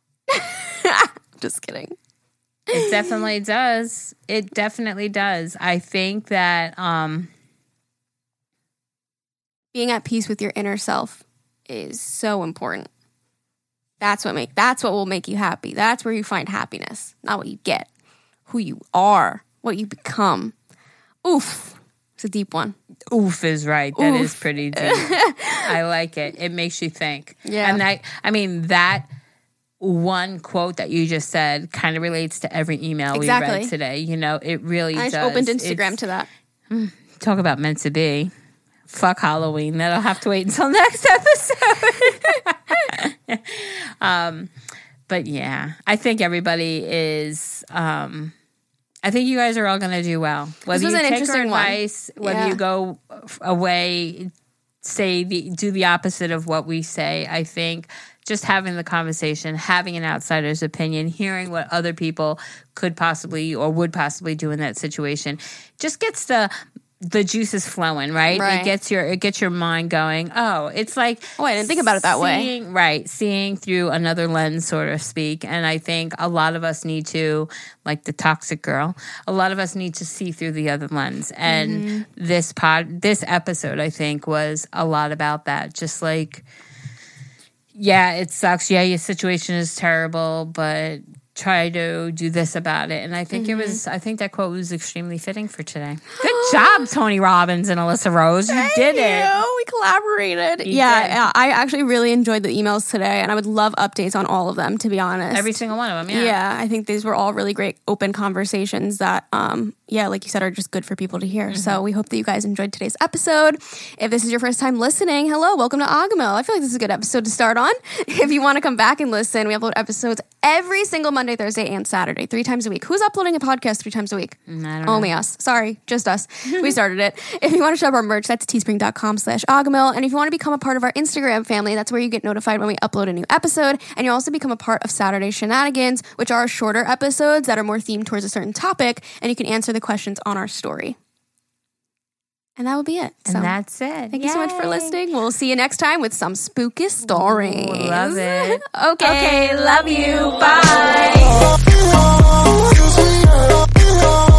Speaker 1: just kidding.
Speaker 2: It definitely does. It definitely does. I think that um,
Speaker 1: Being at peace with your inner self is so important. That's what make that's what will make you happy. That's where you find happiness, not what you get. Who you are, what you become. Oof. It's a deep one.
Speaker 2: oof is right. That is
Speaker 1: Oof.
Speaker 2: pretty deep. I like it. It makes you think.
Speaker 1: Yeah.
Speaker 2: And that, I mean, that one quote that you just said kind of relates to every email
Speaker 1: Exactly.
Speaker 2: we read today. You know, it really
Speaker 1: I
Speaker 2: does.
Speaker 1: just opened Instagram
Speaker 2: It's-
Speaker 1: to that.
Speaker 2: Talk about meant to be. Fuck Halloween. That'll have to wait until next episode. um, but yeah, I think everybody is. Um, I think you guys are all going to do well. Whether
Speaker 1: was
Speaker 2: you
Speaker 1: an
Speaker 2: take our
Speaker 1: interesting one.
Speaker 2: advice, whether
Speaker 1: Yeah.
Speaker 2: you go away, say the do the opposite of what we say. I think just having the conversation, having an outsider's opinion, hearing what other people could possibly or would possibly do in that situation, just gets the the juices flowing, right?
Speaker 1: Right.
Speaker 2: It gets your it gets your mind going. Oh, it's like
Speaker 1: Oh, I didn't think about it that way.
Speaker 2: seeing, right? Seeing through another lens, so to speak. And I think a lot of us need to, like the toxic girl, a lot of us need to see through the other lens. And
Speaker 1: Mm-hmm.
Speaker 2: this pod, this episode, I think, was a lot about that. Just like, yeah, it sucks. Yeah, your situation is terrible, but try to do this about it. And I think
Speaker 1: Mm-hmm.
Speaker 2: it was, I think that quote was extremely fitting for today. Good job, Tony Robbins and Alyssa Rose. You did it.
Speaker 1: You. We collaborated.
Speaker 2: You
Speaker 1: yeah,
Speaker 2: did.
Speaker 1: yeah, I actually really enjoyed the emails today, and I would love updates on all of them, to be honest.
Speaker 2: Every single one of them, yeah.
Speaker 1: Yeah, I think these were all really great open conversations that, um, yeah, like you said, are just good for people to hear.
Speaker 2: Mm-hmm.
Speaker 1: So we hope that you guys enjoyed today's episode. If this is your first time listening, hello, welcome to Agamo. I feel like this is a good episode to start on. If you want to come back and listen, we upload episodes every single Monday, Thursday, and Saturday, three times a week. Who's uploading a podcast three times a week?
Speaker 2: I don't know.
Speaker 1: Only us. Sorry, just us. We started it. If you want to shop our merch, that's teespring.com slash Agamo. And if you want to become a part of our Instagram family, that's where you get notified when we upload a new episode. And you also become a part of Saturday Shenanigans, which are shorter episodes that are more themed towards a certain topic. And you can answer the questions on our story. And that will be it.
Speaker 2: And
Speaker 1: So
Speaker 2: that's it.
Speaker 1: thank you so much for
Speaker 2: Yay.
Speaker 1: listening. We'll see you next time with some spooky stories.
Speaker 2: Love it.
Speaker 1: Okay,
Speaker 2: Okay,
Speaker 1: love you.
Speaker 2: Bye.
Speaker 1: Bye.